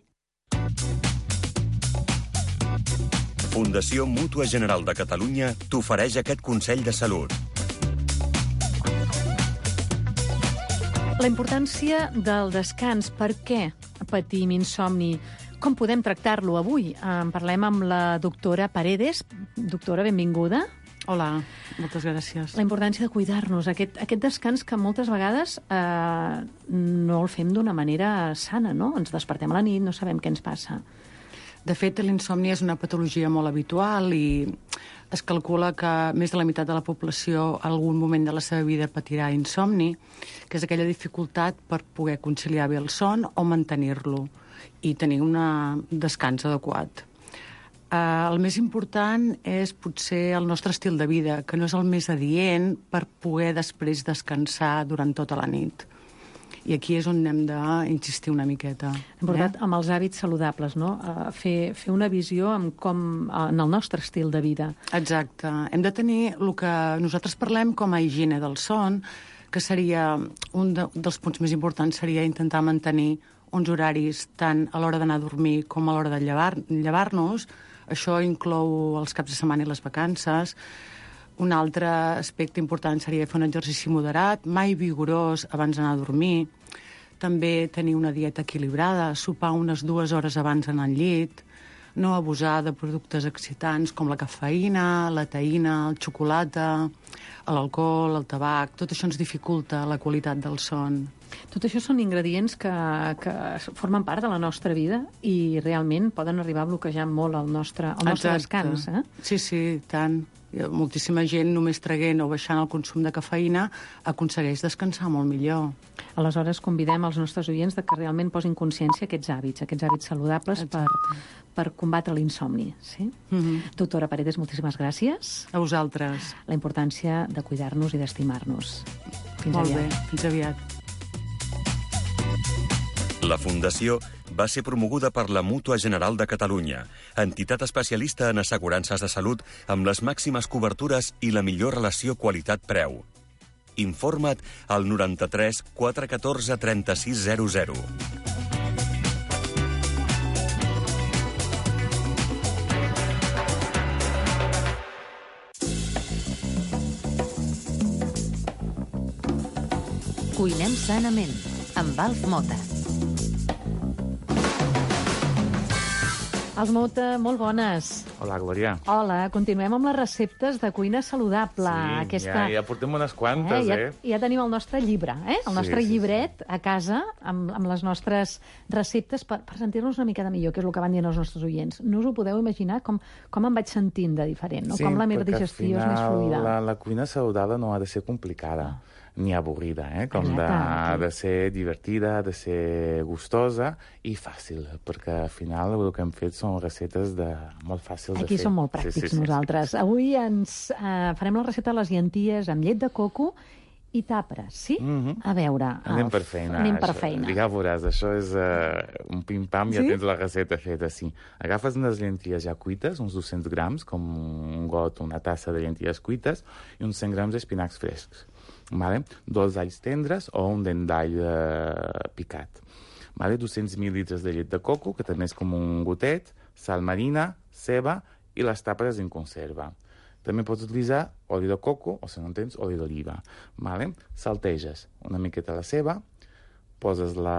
Fundació Mútua General de Catalunya t'ofereix aquest consell de salut. La importància del descans. Per què patim insomni? Com podem tractar-lo avui? En parlem amb la doctora Paredes. Doctora, benvinguda. Hola, moltes gràcies. La importància de cuidar-nos, aquest, aquest descans que moltes vegades eh, no el fem d'una manera sana, no? Ens despertem a la nit, no sabem què ens passa. De fet, l'insomni és una patologia molt habitual i es calcula que més de la meitat de la població en algun moment de la seva vida patirà insomni, que és aquella dificultat per poder conciliar bé el son o mantenir-lo i tenir un descans adequat. Uh, el més important és potser el nostre estil de vida, que no és el més adient per poder després descansar durant tota la nit. I aquí és on hem d'insistir una miqueta. Important, eh? Amb els hàbits saludables, no? Uh, fer, fer una visió en, com, en el nostre estil de vida. Exacte. Hem de tenir el que nosaltres parlem com a higiene del son, que seria un de, dels punts més importants seria intentar mantenir uns horaris tant a l'hora d'anar a dormir com a l'hora de llevar, llevar-nos. Això inclou els caps de setmana i les vacances. Un altre aspecte important seria fer un exercici moderat, mai vigorós abans d'anar a dormir. També tenir una dieta equilibrada, sopar unes dues hores abans d'anar al llit, no abusar de productes excitants com la cafeïna, la teïna, el xocolata, l'alcohol, el tabac. Tot això ens dificulta la qualitat del son. Tot això són ingredients que, que formen part de la nostra vida i realment poden arribar a bloquejar molt el nostre, el nostre descans. Eh? Sí, sí, tant. Moltíssima gent només traient o baixant el consum de cafeïna aconsegueix descansar molt millor. Aleshores, convidem els nostres oients de que realment posin consciència a aquests hàbits, aquests hàbits saludables per, per combatre l'insomni. Sí? Mm-hmm. Doctora Paredes, moltíssimes gràcies. A vosaltres. La importància de cuidar-nos i d'estimar-nos. Fins molt aviat. bé, fins aviat. La Fundació va ser promoguda per la Mútua General de Catalunya, entitat especialista en assegurances de salut amb les màximes cobertures i la millor relació qualitat-preu. Informa't al noranta-tres quatre cents i catorze trenta-sis zero zero. Cuinem sanament, amb Alf Mota. Alf Mota, molt bones. Hola, Glòria. Hola, continuem amb les receptes de cuina saludable. Sí, Aquesta... ja, ja portem unes quantes, eh? eh? Ja, ja tenim el nostre llibre, eh? El Sí, nostre sí, llibret a casa, amb, amb les nostres receptes, per, per sentir-nos una mica de millor, que és el que van dient els nostres oients. No us ho podeu imaginar com, com em vaig sentint de diferent, no? Sí, com la meva perquè digestió al és més final fluida. La, la cuina saludable no ha de ser complicada. Ah. Ni avorrida, eh? Com de, Exacte. de ser divertida, de ser gustosa i fàcil, perquè al final el que hem fet són recetes de, molt fàcils Aquí de fer. som molt pràctics, sí, sí, sí, nosaltres. Sí, sí. Avui ens eh, farem la recepta de les llenties amb llet de coco i tapres, sí? Mm-hmm. A veure... Anem Alf, per feina. Anem per això. feina. Ja veuràs, això és uh, un pim-pam, ja Sí? tens la recepta feta, sí. Agafes unes llenties ja cuites, uns dos-cents grams, com un got, una tassa de llenties cuites, i uns cent grams d'espinacs frescs. Vale? Dos alls tendres o un dent d'all eh, picat. Vale? dos-cents mil·lilitres de llet de coco, que també és com un gotet, sal marina, ceba i les tapes en conserva. També pots utilitzar oli de coco o, si no en tens, oli d'oliva. Vale? Salteges una miqueta la ceba, poses la,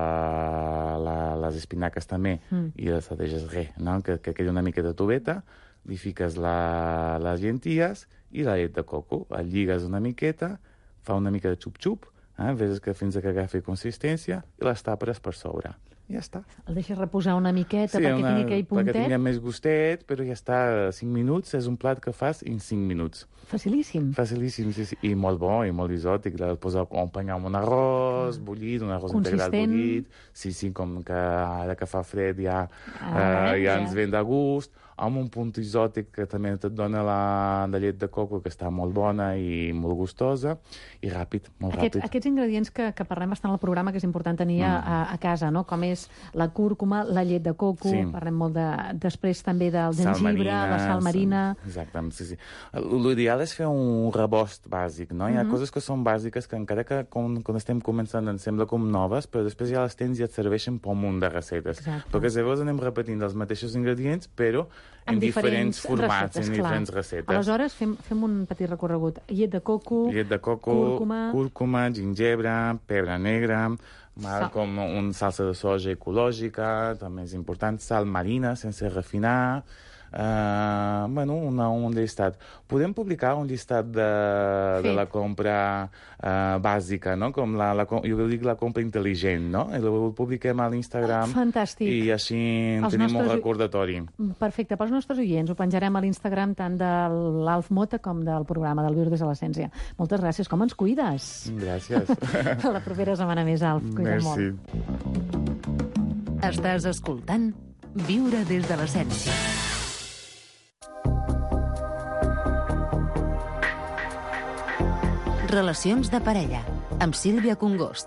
la, les espinaques també mm. i les salteges res, no? que, que quedi una miqueta tubeta, li fiques la, les llenties i la llet de coco, el lligues una miqueta, fa una mica de xup-xup, eh? Ves que fins que agafi consistència i les tapes per sobre. Ja està. El deixes reposar una miqueta Sí, perquè una, tingui aquell puntet. perquè tingui més gustet, però ja està, cinc minuts, és un plat que fas en cinc minuts. Facilíssim. Facilíssim, sí, sí. I molt bo, i molt isòtic. El pots acompanyar amb un arròs mm. bullit, un arròs integral bullit. Sí, sí, com que ara que fa fred ja, ah, eh, ja, ja ens ven de gust. Amb un punt isòtic que també et dona la, la llet de coco, que està molt bona i molt gustosa, i ràpid, molt Aquest, ràpid. Aquests ingredients que, que parlem bastant al programa, que és important tenir mm. a, a casa, no? Com és la cúrcuma, la llet de coco, sí. Parlem molt de, després també del Sal gengibre, marina, la sal marina... Exacte, sí, sí. L'ideal és fer un rebost bàsic, no? Hi ha Mm-hmm. coses que són bàsiques que encara que quan, quan estem començant ens sembla com noves, però després ja les tens i et serveixen per un munt de recetes. Exacte. Perquè llavors anem repetint els mateixos ingredients, però en, en diferents, diferents formats, receptes, en clar. diferents receptes. Aleshores, fem, fem un petit recorregut. Llet de coco, Llet de coco, cúrcuma... cúrcuma, gingebre, pebre negre, mal, com un salsa de soja ecològica, també és important, sal marina sense refinar, uh, bueno, una, un llistat. Podem publicar un llistat de, de la compra uh, bàsica, no? Com la, la, jo dic la compra intel·ligent, no? I ho publiquem a l'Instagram. Fantàstic. I així Els tenim nostres... un recordatori. Perfecte, pels nostres oients. Ho penjarem a l'Instagram tant de l'Alf Mota com del programa del Virus de l'Essència. Moltes gràcies. Com ens cuides? Gràcies. La propera setmana més, Alf. Cuida't Merci. molt. Estàs escoltant Viure des de l'Essència. Relacions de parella, amb Sílvia Congost.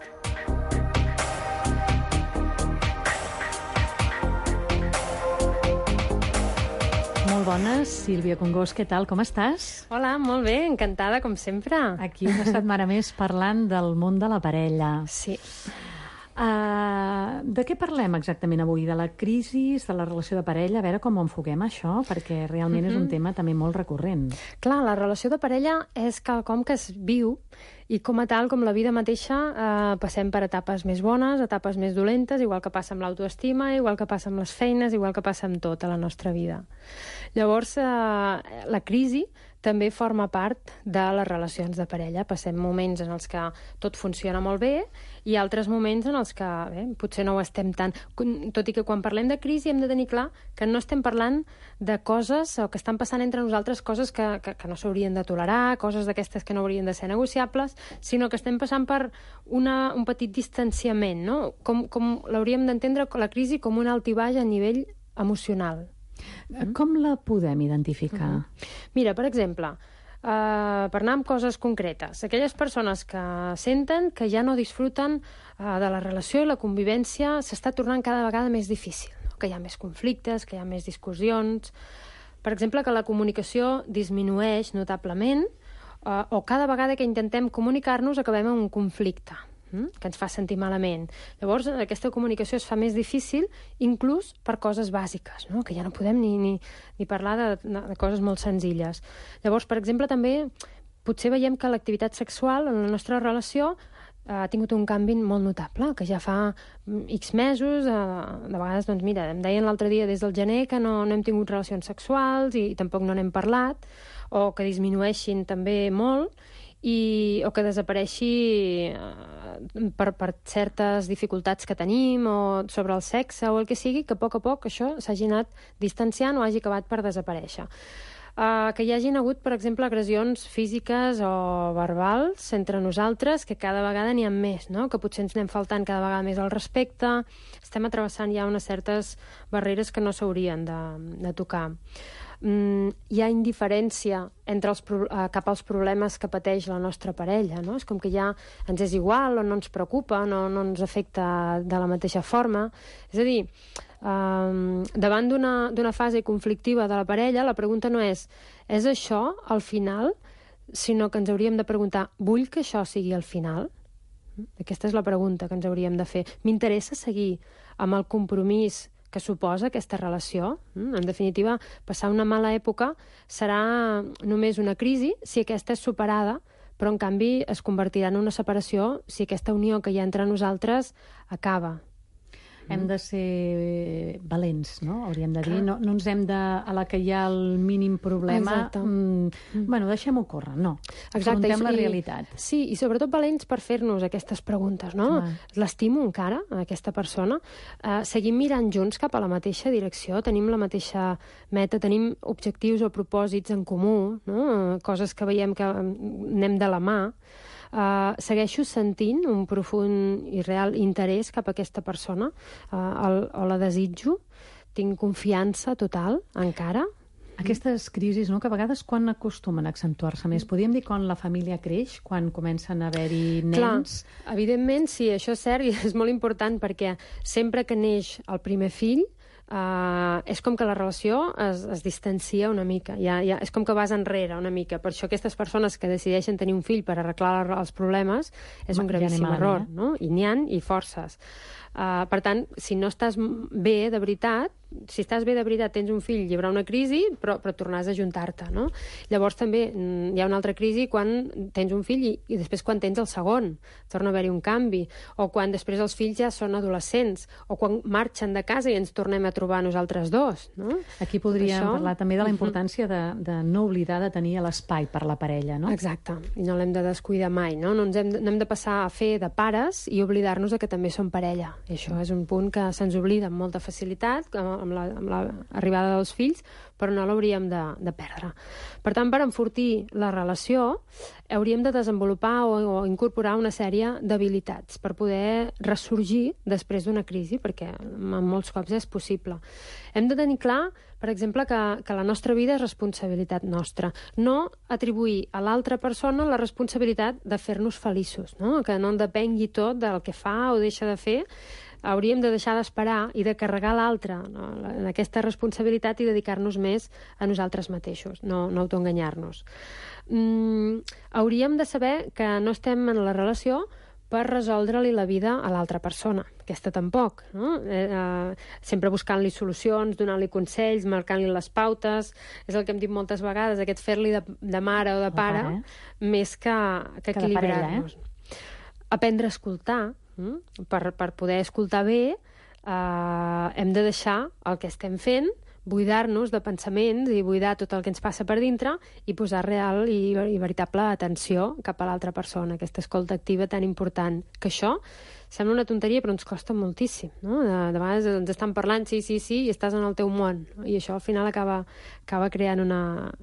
Molt bones, Sílvia Congost, què tal, com estàs? Hola, molt bé, encantada, com sempre. Aquí una setmana més parlant del món de la parella. Sí. Uh, de què parlem exactament avui? De la crisi, de la relació de parella? A veure com ho enfoquem, això, perquè realment mm-hmm. és un tema també molt recurrent. Clar, la relació de parella és quelcom que es viu i com a tal, com la vida mateixa, eh, passem per etapes més bones, etapes més dolentes, igual que passa amb l'autoestima, igual que passa amb les feines, igual que passa amb tot a la nostra vida. Llavors, eh, la crisi també forma part de les relacions de parella. Passem moments en els que tot funciona molt bé i altres moments en els que bé, potser no ho estem tant. Tot i que quan parlem de crisi hem de tenir clar que no estem parlant de coses o que estan passant entre nosaltres, coses que, que, que no s'haurien de tolerar, coses d'aquestes que no haurien de ser negociables, sinó que estem passant per una, un petit distanciament, no? Com, com l'hauríem d'entendre la crisi com un alt i baix a nivell emocional. Com la podem identificar? Uh-huh. Mira, per exemple, uh, per anar amb coses concretes, aquelles persones que senten que ja no disfruten uh, de la relació i la convivència s'està tornant cada vegada més difícil, no? Que hi ha més conflictes, que hi ha més discussions, per exemple, que la comunicació disminueix notablement uh, o cada vegada que intentem comunicar-nos acabem en un conflicte que ens fa sentir malament. Llavors, aquesta comunicació es fa més difícil, inclús per coses bàsiques, no? Que ja no podem ni, ni, ni parlar de, de coses molt senzilles. Llavors, per exemple, també potser veiem que l'activitat sexual en la nostra relació ha tingut un canvi molt notable, que ja fa X mesos, eh, de vegades, doncs mira, em deien l'altre dia des del gener que no, no hem tingut relacions sexuals i, i tampoc no n'hem parlat, o que disminueixin també molt, i, o que desapareixi eh, per, per certes dificultats que tenim o sobre el sexe o el que sigui, que a poc a poc això s'hagi anat distanciant o hagi acabat per desaparèixer. Uh, que hi hagin hagut, per exemple, agressions físiques o verbals entre nosaltres, que cada vegada n'hi ha més, no? Que potser ens anem faltant cada vegada més al respecte, estem travessant ja unes certes barreres que no s'haurien de, de tocar. Mm, hi ha indiferència entre els, uh, cap als problemes que pateix la nostra parella, no? És com que ja ens és igual o no ens preocupa, no, no ens afecta de la mateixa forma. És a dir, um, davant d'una fase conflictiva de la parella, la pregunta no és és això al final, sinó que ens hauríem de preguntar, vull que això sigui el final? Aquesta és la pregunta que ens hauríem de fer. M'interessa seguir amb el compromís que suposa aquesta relació? En definitiva, passar una mala època serà només una crisi si aquesta és superada, però en canvi es convertirà en una separació si aquesta unió que hi ha entre nosaltres acaba. Hem de ser valents, no? Hauríem de dir. No, no ens hem de, a la que hi ha el mínim problema, mm, mm. bueno, deixem-ho córrer, no. Exacte. Afrontem la I, realitat. Sí, i sobretot valents per fer-nos aquestes preguntes, no? Ah. L'estimo encara, aquesta persona. Uh, seguim mirant junts cap a la mateixa direcció, tenim la mateixa meta, tenim objectius o propòsits en comú, no? Coses que veiem que anem de la mà. Uh, segueixo sentint un profund i real interès cap a aquesta persona, uh, el, o la desitjo, tinc confiança total encara. Aquestes crisis, no?, que a vegades quan acostumen a accentuar-se més? Podríem dir quan la família creix, quan comencen a haver-hi nens? Clar, evidentment, sí, això és cert i és molt important perquè sempre que neix el primer fill, Uh, és com que la relació es, es distancia una mica, ja, ja, és com que vas enrere una mica. Per això aquestes persones que decideixen tenir un fill per arreglar els problemes és un gravíssim ja error, eh? No? I n'hi ha i forces. Uh, per tant, si no estàs bé de veritat, si estàs bé de veritat, tens un fill, hi haurà una crisi, però, però tornaràs a ajuntar-te, no? Llavors també hi ha una altra crisi quan tens un fill i, i després quan tens el segon, torna a haver-hi un canvi, o quan després els fills ja són adolescents, o quan marxen de casa i ens tornem a trobar nosaltres dos, no? Aquí podríem això... parlar també de la importància de, de no oblidar de tenir l'espai per la parella, no? Exacte, i no l'hem de descuidar mai, no? No, ens hem, no hem de passar a fer de pares i oblidar-nos de que també som parella. I això és un punt que se'ns oblida amb molta facilitat, amb la, amb l'arribada dels fills, però no l'hauríem de, de perdre. Per tant, per enfortir la relació, hauríem de desenvolupar o, o incorporar una sèrie d'habilitats per poder ressorgir després d'una crisi, perquè en molts cops és possible. Hem de tenir clar, per exemple, que, que la nostra vida és responsabilitat nostra. No atribuir a l'altra persona la responsabilitat de fer-nos feliços, no? Que no en depengui tot del que fa o deixa de fer. Hauríem de deixar d'esperar i de carregar l'altre, no? En aquesta responsabilitat i dedicar-nos més a nosaltres mateixos, no, no autoenganyar-nos. Mm, hauríem de saber que no estem en la relació per resoldre-li la vida a l'altra persona. Aquesta tampoc, no? Eh, eh, sempre buscant-li solucions, donant-li consells, marcant-li les pautes. És el que hem dit moltes vegades, aquest fer-li de, de mare o de pare, pare. més que, que, que equilibrar-nos. Eh? Aprendre a escoltar, mm? per, per poder escoltar bé, eh, hem de deixar el que estem fent buidar-nos de pensaments i buidar tot el que ens passa per dintre i posar real i, i veritable atenció cap a l'altra persona, aquesta escolta activa tan important, que això sembla una tonteria però ens costa moltíssim, no? De, de vegades ens estan parlant sí, sí, sí i estàs en el teu món i això al final acaba, acaba creant una,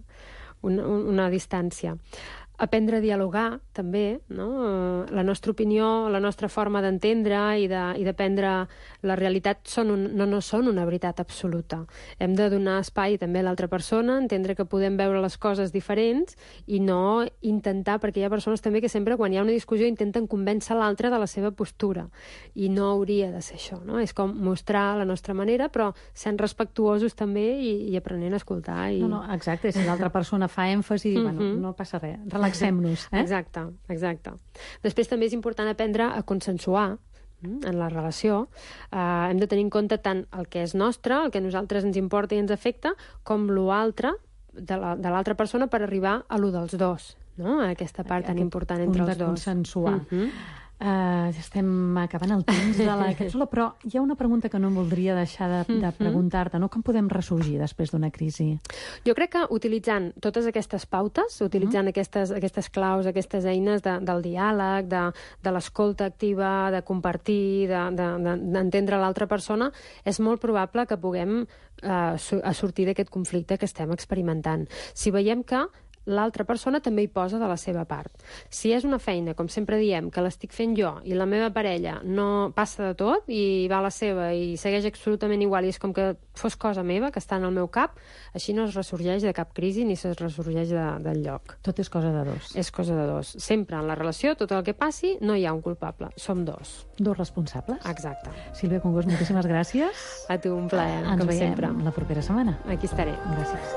una, una distància. Aprendre a dialogar, també, no? La nostra opinió, la nostra forma d'entendre i de, i de prendre la realitat són un, no, no són una veritat absoluta. Hem de donar espai també a l'altra persona, entendre que podem veure les coses diferents i no intentar, perquè hi ha persones també que sempre quan hi ha una discussió intenten convèncer l'altre de la seva postura i no hauria de ser això, no? És com mostrar la nostra manera però sent respectuosos també i, i aprenent a escoltar. I... No, no, exacte, si l'altra persona fa èmfasi, mm-hmm. bueno, no passa res, relaxem-nos. Eh? Exacte, exacte. Després també és important aprendre a consensuar en la relació. Uh, hem de tenir en compte tant el que és nostre, el que a nosaltres ens importa i ens afecta, com l'altre de l'altra persona per arribar a lo dels dos, no? A aquesta part tan important entre els dos. Consensuar. Uh-huh. Uh, estem acabant el temps de la capsula, però hi ha una pregunta que no em voldria deixar de, de preguntar-te, no? Com podem ressorgir després d'una crisi? Jo crec que utilitzant totes aquestes pautes, utilitzant uh-huh. aquestes, aquestes claus, aquestes eines de, del diàleg, de, de l'escolta activa, de compartir, d'entendre de, de, l'altra persona, és molt probable que puguem uh, a sortir d'aquest conflicte que estem experimentant. Si veiem que l'altra persona també hi posa de la seva part. Si és una feina, com sempre diem, que l'estic fent jo i la meva parella no passa de tot i va a la seva i segueix absolutament igual i és com que fos cosa meva, que està en el meu cap, així no es ressorgeix de cap crisi ni es ressorgeix de, del lloc. Tot és cosa de dos. És cosa de dos. Sempre en la relació, tot el que passi, no hi ha un culpable. Som dos. Dos responsables. Exacte. Sílvia Congost, moltíssimes gràcies. A tu, un plaer, Ens com veiem sempre. la propera setmana. Aquí estaré. Gràcies.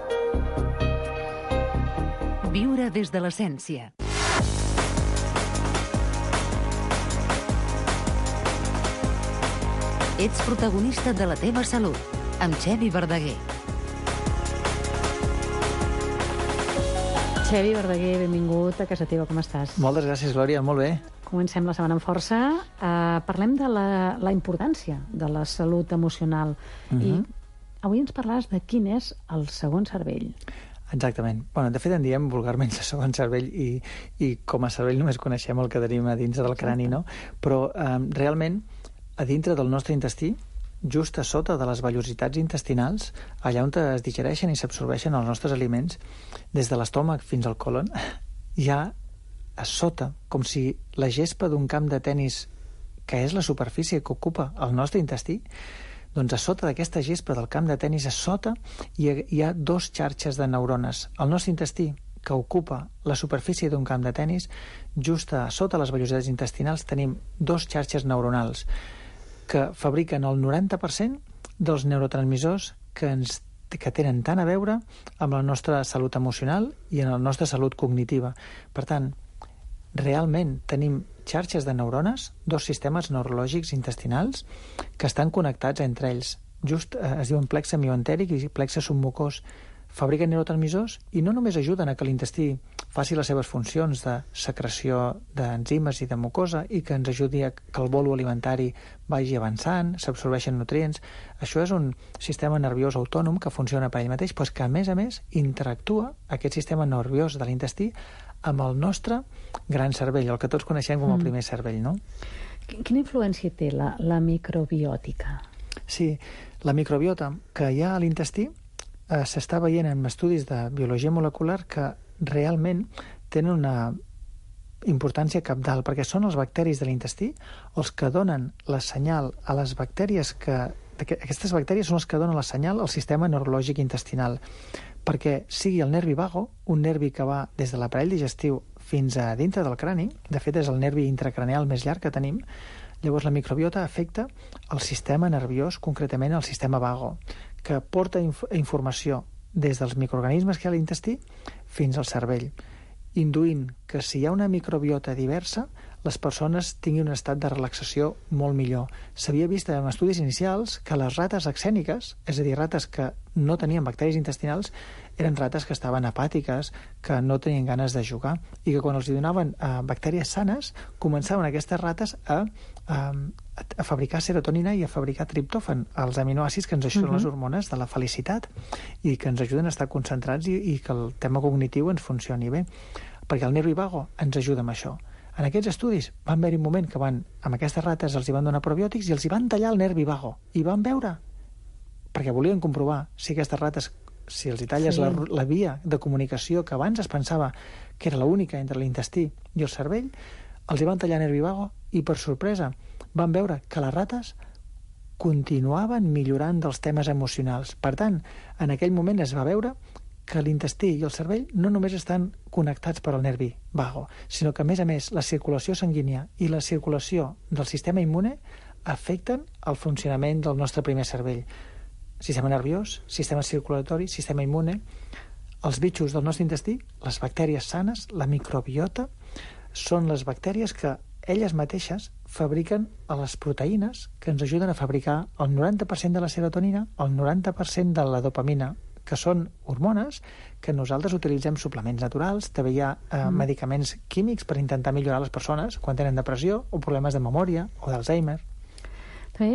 Viure des de l'essència. Ets protagonista de la teva salut, amb Xevi Verdaguer. Xevi Verdaguer, benvingut a casa teva, com estàs? Moltes gràcies, Glòria, molt bé. Comencem la setmana amb força. Uh, parlem de la, la importància de la salut emocional. Uh-huh. I avui ens parlaràs de quin és el segon cervell. Exactament. Bueno, de fet, en diem vulgarment el segon cervell i, i com a cervell només coneixem el que tenim a dins del crani, no? Però eh, realment, a dintre del nostre intestí, just a sota de les vellositats intestinals, allà on es digereixen i s'absorbeixen els nostres aliments, des de l'estómac fins al colon, hi ha a sota, com si la gespa d'un camp de tenis, que és la superfície que ocupa el nostre intestí, doncs a sota d'aquesta gespa del camp de tenis, a sota hi ha, hi ha dos xarxes de neurones. El nostre intestí, que ocupa la superfície d'un camp de tenis, just a sota les vellositats intestinals tenim dos xarxes neuronals que fabriquen el noranta per cent dels neurotransmissors que, ens, que tenen tant a veure amb la nostra salut emocional i en la nostra salut cognitiva. Per tant, realment tenim xarxes de neurones, dos sistemes neurològics intestinals que estan connectats entre ells. Just eh, es diuen plexe mioentèric i plexe submucós. Fabriquen neurotransmissors i no només ajuden a que l'intestí faci les seves funcions de secreció d'enzimes i de mucosa i que ens ajudi a que el bolo alimentari vagi avançant, s'absorbeixen nutrients. Això és un sistema nerviós autònom que funciona per ell mateix, però que a més a més interactua aquest sistema nerviós de l'intestí amb el nostre gran cervell, el que tots coneixem com el primer cervell, no? Quina influència té la, la microbiòtica? Sí, la microbiota que hi ha a l'intestí eh, s'està veient en estudis de biologia molecular que realment tenen una importància cabdal, perquè són els bacteris de l'intestí els que donen la senyal a les bactèries que... Aquestes bactèries són les que donen la senyal al sistema neurològic intestinal, perquè sigui el nervi vago, un nervi que va des de l'aparell digestiu fins a dintre del crani, de fet és el nervi intracraneal més llarg que tenim, llavors la microbiota afecta el sistema nerviós, concretament el sistema vago, que porta inf informació des dels microorganismes que hi ha a l'intestí fins al cervell, induint que si hi ha una microbiota diversa, les persones tinguin un estat de relaxació molt millor. S'havia vist en estudis inicials que les rates axèniques, és a dir, rates que no tenien bacteris intestinals, eren rates que estaven apàtiques, que no tenien ganes de jugar, i que quan els donaven eh, bactèries sanes, començaven aquestes rates a, a, a fabricar serotonina i a fabricar triptòfan, els aminoàcids que ens ajuden uh-huh. les hormones de la felicitat i que ens ajuden a estar concentrats i, i que el tema cognitiu ens funcioni bé. Perquè el nervi vago ens ajuda amb això. En aquests estudis van haver-hi un moment que van, amb aquestes rates els hi van donar probiòtics i els hi van tallar el nervi vago. I van veure, perquè volien comprovar si aquestes rates, si els hi talles sí. la, la via de comunicació que abans es pensava que era l'única entre l'intestí i el cervell, els hi van tallar nervi vago i, per sorpresa, van veure que les rates continuaven millorant dels temes emocionals. Per tant, en aquell moment es va veure que l'intestí i el cervell no només estan connectats per al nervi vago, sinó que, a més a més, la circulació sanguínia i la circulació del sistema immune afecten el funcionament del nostre primer cervell. Sistema nerviós, sistema circulatori, sistema immune, els bitxos del nostre intestí, les bactèries sanes, la microbiota, són les bactèries que elles mateixes fabriquen les proteïnes que ens ajuden a fabricar el noranta per cent de la serotonina, el noranta per cent de la dopamina, que són hormones que nosaltres utilitzem suplements naturals, també hi ha eh, mm. medicaments químics per intentar millorar les persones quan tenen depressió o problemes de memòria o d'Alzheimer. També,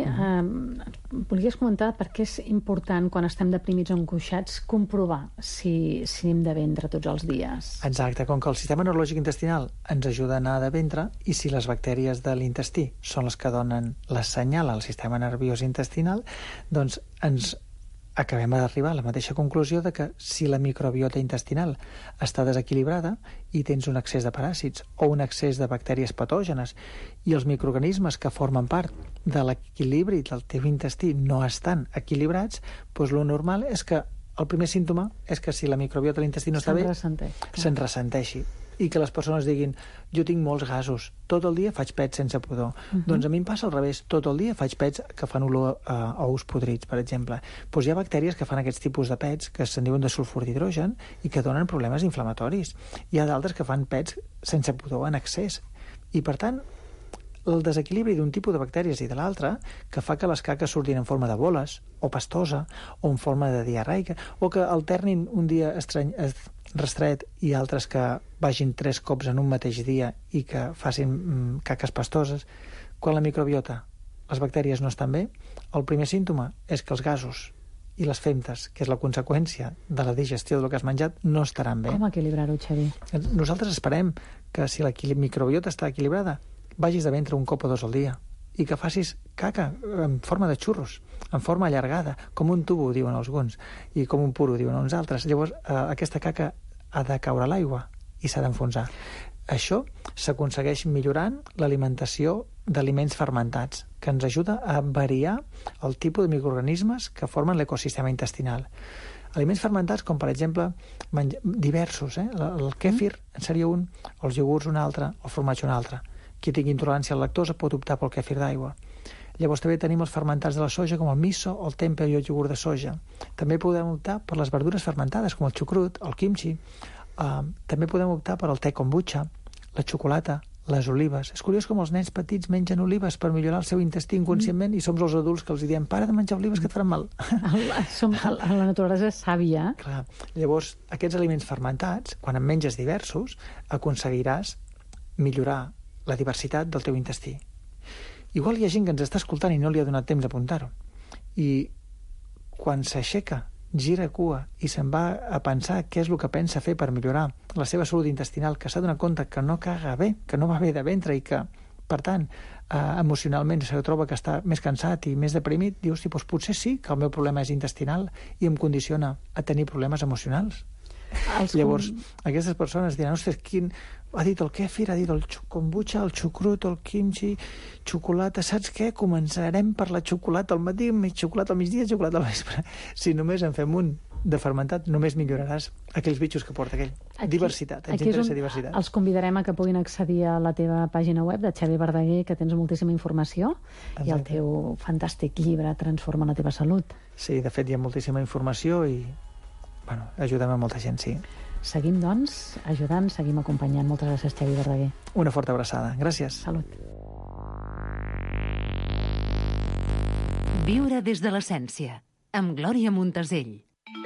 eh, volies comentar per què és important, quan estem deprimits o angoixats, comprovar si, si anem de ventre tots els dies. Exacte, com que el sistema neurològic intestinal ens ajuda a anar de ventre, i si les bactèries de l'intestí són les que donen la senyal al sistema nerviós intestinal, doncs ens acabem d'arribar a la mateixa conclusió de que si la microbiota intestinal està desequilibrada i tens un excés de paràsits o un excés de bactèries patògenes i els microorganismes que formen part de l'equilibri del teu intestí no estan equilibrats, doncs el normal és que el primer símptoma és que si la microbiota de l'intestí no està bé, se'n ressenteixi. I que les persones diguin, jo tinc molts gasos, tot el dia faig pets sense pudor. Uh-huh. Doncs a mi em passa al revés, tot el dia faig pets que fan olor a ous podrits, per exemple. Doncs hi ha bactèries que fan aquests tipus de pets, que se'n diuen de sulfur d'hidrogen, i que donen problemes inflamatoris. Hi ha d'altres que fan pets sense pudor en excés. I, per tant, el desequilibri d'un tipus de bactèries i de l'altre, que fa que les caques surtin en forma de boles, o pastosa, o en forma de diarreica, o que alternin un dia estrany, restret i altres que vagin tres cops en un mateix dia i que facin mm, caques pastoses. Quan la microbiota, les bactèries no estan bé, el primer símptoma és que els gasos i les femtes, que és la conseqüència de la digestió del que has menjat, no estaran bé. Com equilibrar-ho, Xavi? Nosaltres esperem que si la microbiota està equilibrada, vagis de ventre un cop o dos al dia i que facis caca en forma de xurros, en forma allargada, com un tubo, diuen alguns, i com un puro, diuen uns altres. Llavors, eh, aquesta caca ha de caure a l'aigua i s'ha d'enfonsar. Això s'aconsegueix millorant l'alimentació d'aliments fermentats, que ens ajuda a variar el tipus de microorganismes que formen l'ecosistema intestinal. Aliments fermentats com, per exemple, diversos. Eh? El kèfir en seria un, els iogurts un altre, el formatge un altre. Qui tingui intolerància a la lactosa pot optar pel kèfir d'aigua. Llavors també tenim els fermentats de la soja, com el miso, el tempeh i el iogurt de soja. També podem optar per les verdures fermentades, com el xucrut, el kimchi. Uh, també podem optar per el te kombucha, la xocolata, les olives. És curiós com els nens petits mengen olives per millorar el seu intestí inconscientment mm. i som els adults que els diem, para de menjar olives que et faran mal. Som, la naturalesa és sàvia. Clar. Llavors, aquests aliments fermentats, quan en menges diversos, aconseguiràs millorar la diversitat del teu intestí. Igual hi ha gent que ens està escoltant i no li ha donat temps d'apuntar-ho. I quan s'aixeca, gira cua i se'n va a pensar què és el que pensa fer per millorar la seva salut intestinal, que s'ha donat compte que no caga bé, que no va bé de ventre i que, per tant, eh, emocionalment se troba que està més cansat i més deprimit, dius, sí, doncs potser sí que el meu problema és intestinal i em condiciona a tenir problemes emocionals. Els Llavors, com... aquestes persones diran, ostres, quin... ha dit el kèfir, ha dit el kombucha, el xucrut, el kimchi, xocolata, saps què? Començarem per la xocolata al matí, xocolata al migdia, xocolata al vespre. Si només en fem un de fermentat, només milloraràs aquells bitxos que porta aquell. Aquí, diversitat, ens interessa diversitat. Els convidarem a que puguin accedir a la teva pàgina web de Xavi Verdaguer, que tens moltíssima informació. Exacte. I el teu fantàstic llibre Transforma la teva salut. Sí, de fet hi ha moltíssima informació i bueno, ajudem a molta gent, sí. Seguim, doncs, ajudant, seguim acompanyant. Moltes gràcies, Xavi Verdaguer. Una forta abraçada. Gràcies. Salut. Viure des de l'essència, amb Glòria Montesell.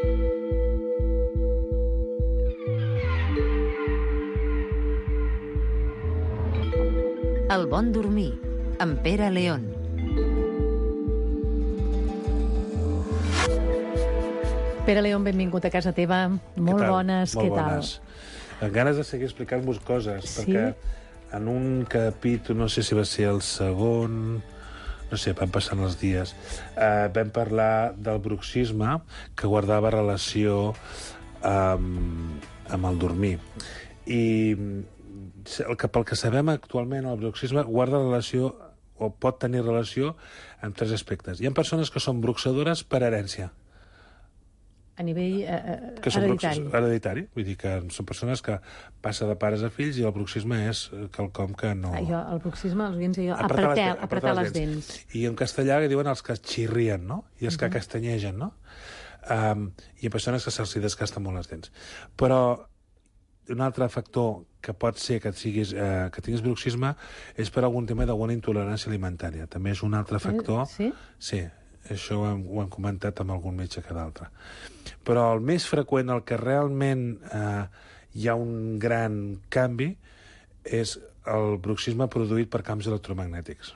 El bon dormir, amb Pere León. Pere León, benvingut a casa teva. Molt bones, què tal? Amb ganes de seguir explicant-vos coses, Sí? perquè en un capítol, no sé si va ser el segon, no sé, van passant els dies, eh, vam parlar del bruxisme, que guardava relació amb, amb el dormir. I el que, pel que sabem actualment, el bruxisme guarda relació, o pot tenir relació, amb tres aspectes. Hi ha persones que són bruxadores per herència, A nivell eh, que són hereditari. bruxis- hereditari, vull dir que són persones que passa de pares a fills i el bruxisme és quelcom que no... Ah, jo, el bruxisme, els oients i jo, Apretar les apretar, dents, apretar les dents. I en castellà que diuen els que xirrien, no? I els que Mhm. castanyegen, no? Um, I hi ha persones que se'ls desgasten molt les dents. Però un altre factor que pot ser que, siguis, eh, que tinguis bruxisme és per algun tema d'alguna intolerància alimentària. També és un altre factor... Sí? Sí, això ho hem, ho hem comentat amb algun metge que d'altre. Però el més freqüent, el que realment eh, hi ha un gran canvi, és el bruxisme produït per camps electromagnètics.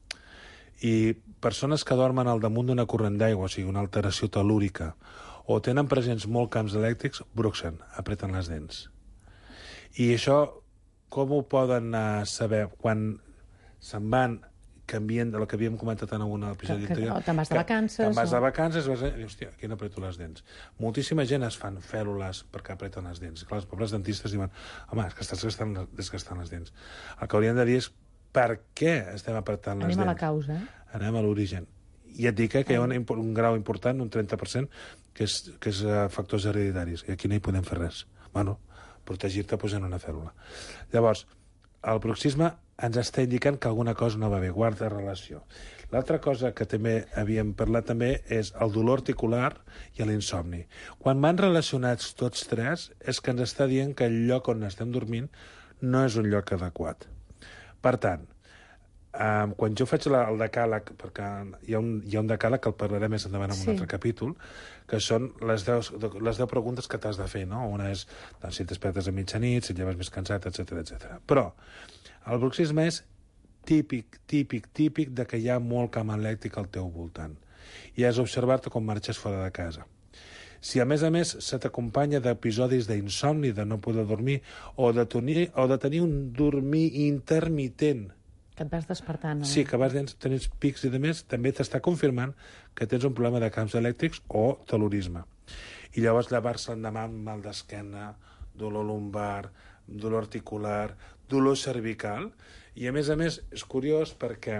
I persones que dormen al damunt d'una corrent d'aigua, o sigui, una alteració telúrica, o tenen presents molt camps elèctrics, bruxen, apreten les dents. I això, com ho poden uh, saber? Quan se'n van, canvien de lo que havíem comentat en algun episodi Que- que- anterior. o te'n vas de vacances, Te'n vas de o- vacances, vas a... i, hòstia, aquí n'apreto les dents. Moltíssima gent es fan fèl·lules perquè apreten les dents. Clar, els pobres dentistes diuen, home, és que estàs desgastant, desgastant les dents. El que hauríem de dir és per què estem apretant les Anem dents. a la causa. Eh? Anem a l'origen. I et dic eh, que hi ha un, impor- un grau important, un trenta per cent, que és, que és uh, factors hereditaris. I aquí no hi podem fer res. Bueno, protegir-te posant una cèl·lula. Llavors, el bruxisme ens està indicant que alguna cosa no va bé, guarda relació. L'altra cosa que també havíem parlat també és el dolor articular i l'insomni. Quan van relacionats tots tres, és que ens està dient que el lloc on estem dormint no és un lloc adequat. Per tant, Um, quan jo faig la, el decàleg, perquè hi ha, un, hi ha un decàleg que el parlaré més endavant en Sí. un altre capítol, que són les deu, les deu preguntes que t'has de fer, no? Una és doncs, si t'espertes a mitjanit, si et lleves més cansat, etcètera, etcètera. Però el bruxisme és típic, típic, típic de que hi ha molt camp elèctric al teu voltant. I has d'observar-te quan marxes fora de casa. Si a més a més se t'acompanya d'episodis d'insomni, de no poder dormir, o de, tenir, o de tenir un dormir intermitent, Que et vas despertant. sí, que vas tenir pics i de més, també t'està confirmant que tens un problema de camps elèctrics o telurisme. I llavors llevar-se l'endemà amb mal d'esquena, dolor lumbar, dolor articular, dolor cervical, i a més a més és curiós perquè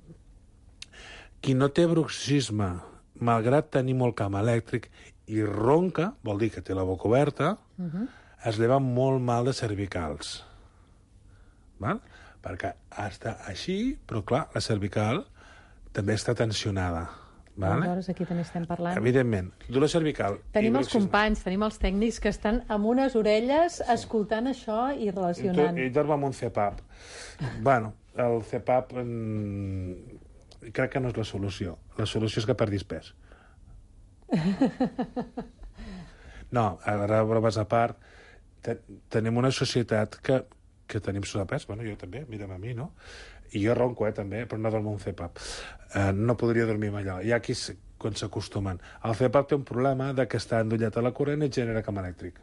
qui no té bruxisme, malgrat tenir molt camp elèctric, i ronca, vol dir que té la boca oberta, Uh -huh. es lleva molt mal de cervicals. Val? Perquè està així, però clar, la cervical també està tensionada. Vale? Aleshores, aquí també estem parlant. Evidentment, dolor cervical. Tenim i els bruxisme. companys, tenim els tècnics que estan amb unes orelles escoltant això i I relacionant. I dormo amb un C PAP. Bueno, el C PAP mm, crec que no és la solució. La solució és que perdis pes. No, ara bromes a part, te, tenim una societat que, que tenim sobrepès, bueno, jo també, mira'm a mi, no? I jo ronco, eh, també, però no dormo un C PAP. Uh, no podria dormir amb allò. Hi ha qui, s- quan s'acostumen. El C PAP té un problema de que està endollat a la corrent i genera camp elèctric.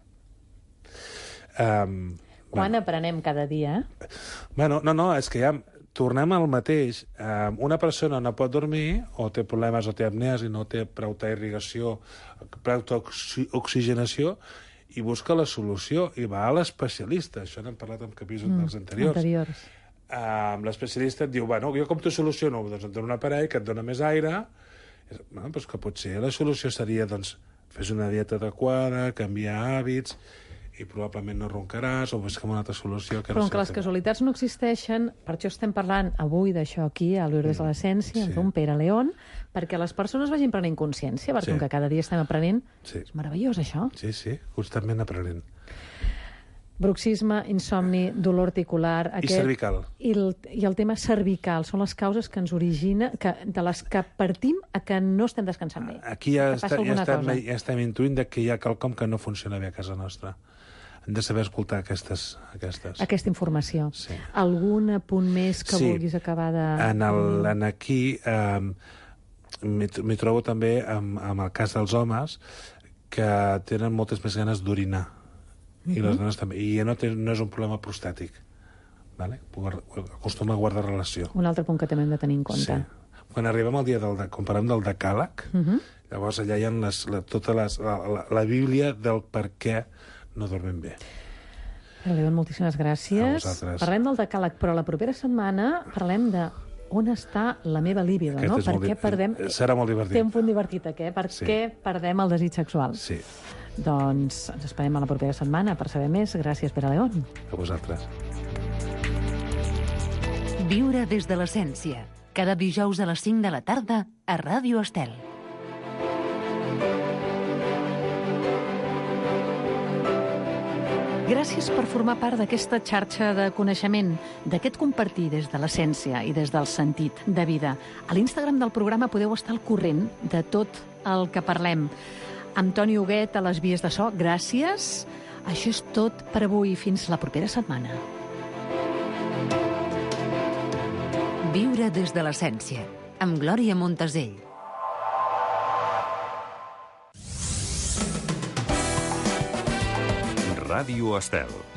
Um, Quan aprenem cada dia, eh? Bueno, no, no, és que ja tornem al mateix. Eh, una persona no pot dormir, o té problemes, o té apnees, i no té prou irrigació, prou oxi oxigenació, i busca la solució, i va a l'especialista. Això n'hem parlat en capítols mm, anteriors. anteriors. Eh, l'especialista et diu, bueno, jo com t'ho soluciono? Doncs et dono un aparell que et dona més aire. Bueno, doncs que potser la solució seria, doncs, fes una dieta adequada, canviar hàbits, i probablement no roncaràs, o busquem una altra solució. Que Però no que les casualitats no existeixen, per això estem parlant avui d'això aquí, a l'Uir des de l'Essència, amb un Pere León, perquè les persones vagin prenent consciència, perquè Sí. com que cada dia estem aprenent, Sí. és meravellós això. Sí, sí, constantment aprenent. Bruxisme, insomni, dolor articular... I cervical. I el, I el tema cervical són les causes que ens origina, que, de les que partim a que no estem descansant bé. Aquí ja, que està, passa ja, alguna estem, cosa. ja estem intuint de que hi ha quelcom que no funciona bé a casa nostra. Hem de saber escoltar aquestes. aquestes. Aquesta informació. Sí. Algun punt més que Sí. vulguis acabar de... En, el, en aquí eh, m'hi m'hi trobo també amb, amb el cas dels homes que tenen moltes més ganes d'orinar. I les dones també. I no, té, no és un problema prostàtic. Vale? Acostuma a guardar relació. Un altre punt que també hem de tenir en compte. Sí. Quan arribem al dia del, quan parlem del decàleg, Uh -huh. llavors allà hi ha les, la, tota les, la, la, la bíblia del per què no dormim bé. León, moltíssimes A gràcies. vosaltres. Parlem del decàleg, però la propera setmana parlem de on està la meva líbido, Aquest no? és Per molt què di- perdem... serà molt divertit. Té un punt divertit, eh? Per Sí. què perdem el desig sexual? Sí. Doncs ens esperem a la propera setmana per saber més. Gràcies, Pere León. A vosaltres. Viure des de l'essència. Cada dijous a les cinc de la tarda a Ràdio Estel. Gràcies per formar part d'aquesta xarxa de coneixement, d'aquest compartir des de l'essència i des del sentit de vida. A l'Instagram del programa podeu estar al corrent de tot el que parlem. Amb Toni Huguet a les vies de so, gràcies. Això és tot per avui. Fins la propera setmana. Viure des de l'essència. Amb Glòria Montesell. Ràdio Estel.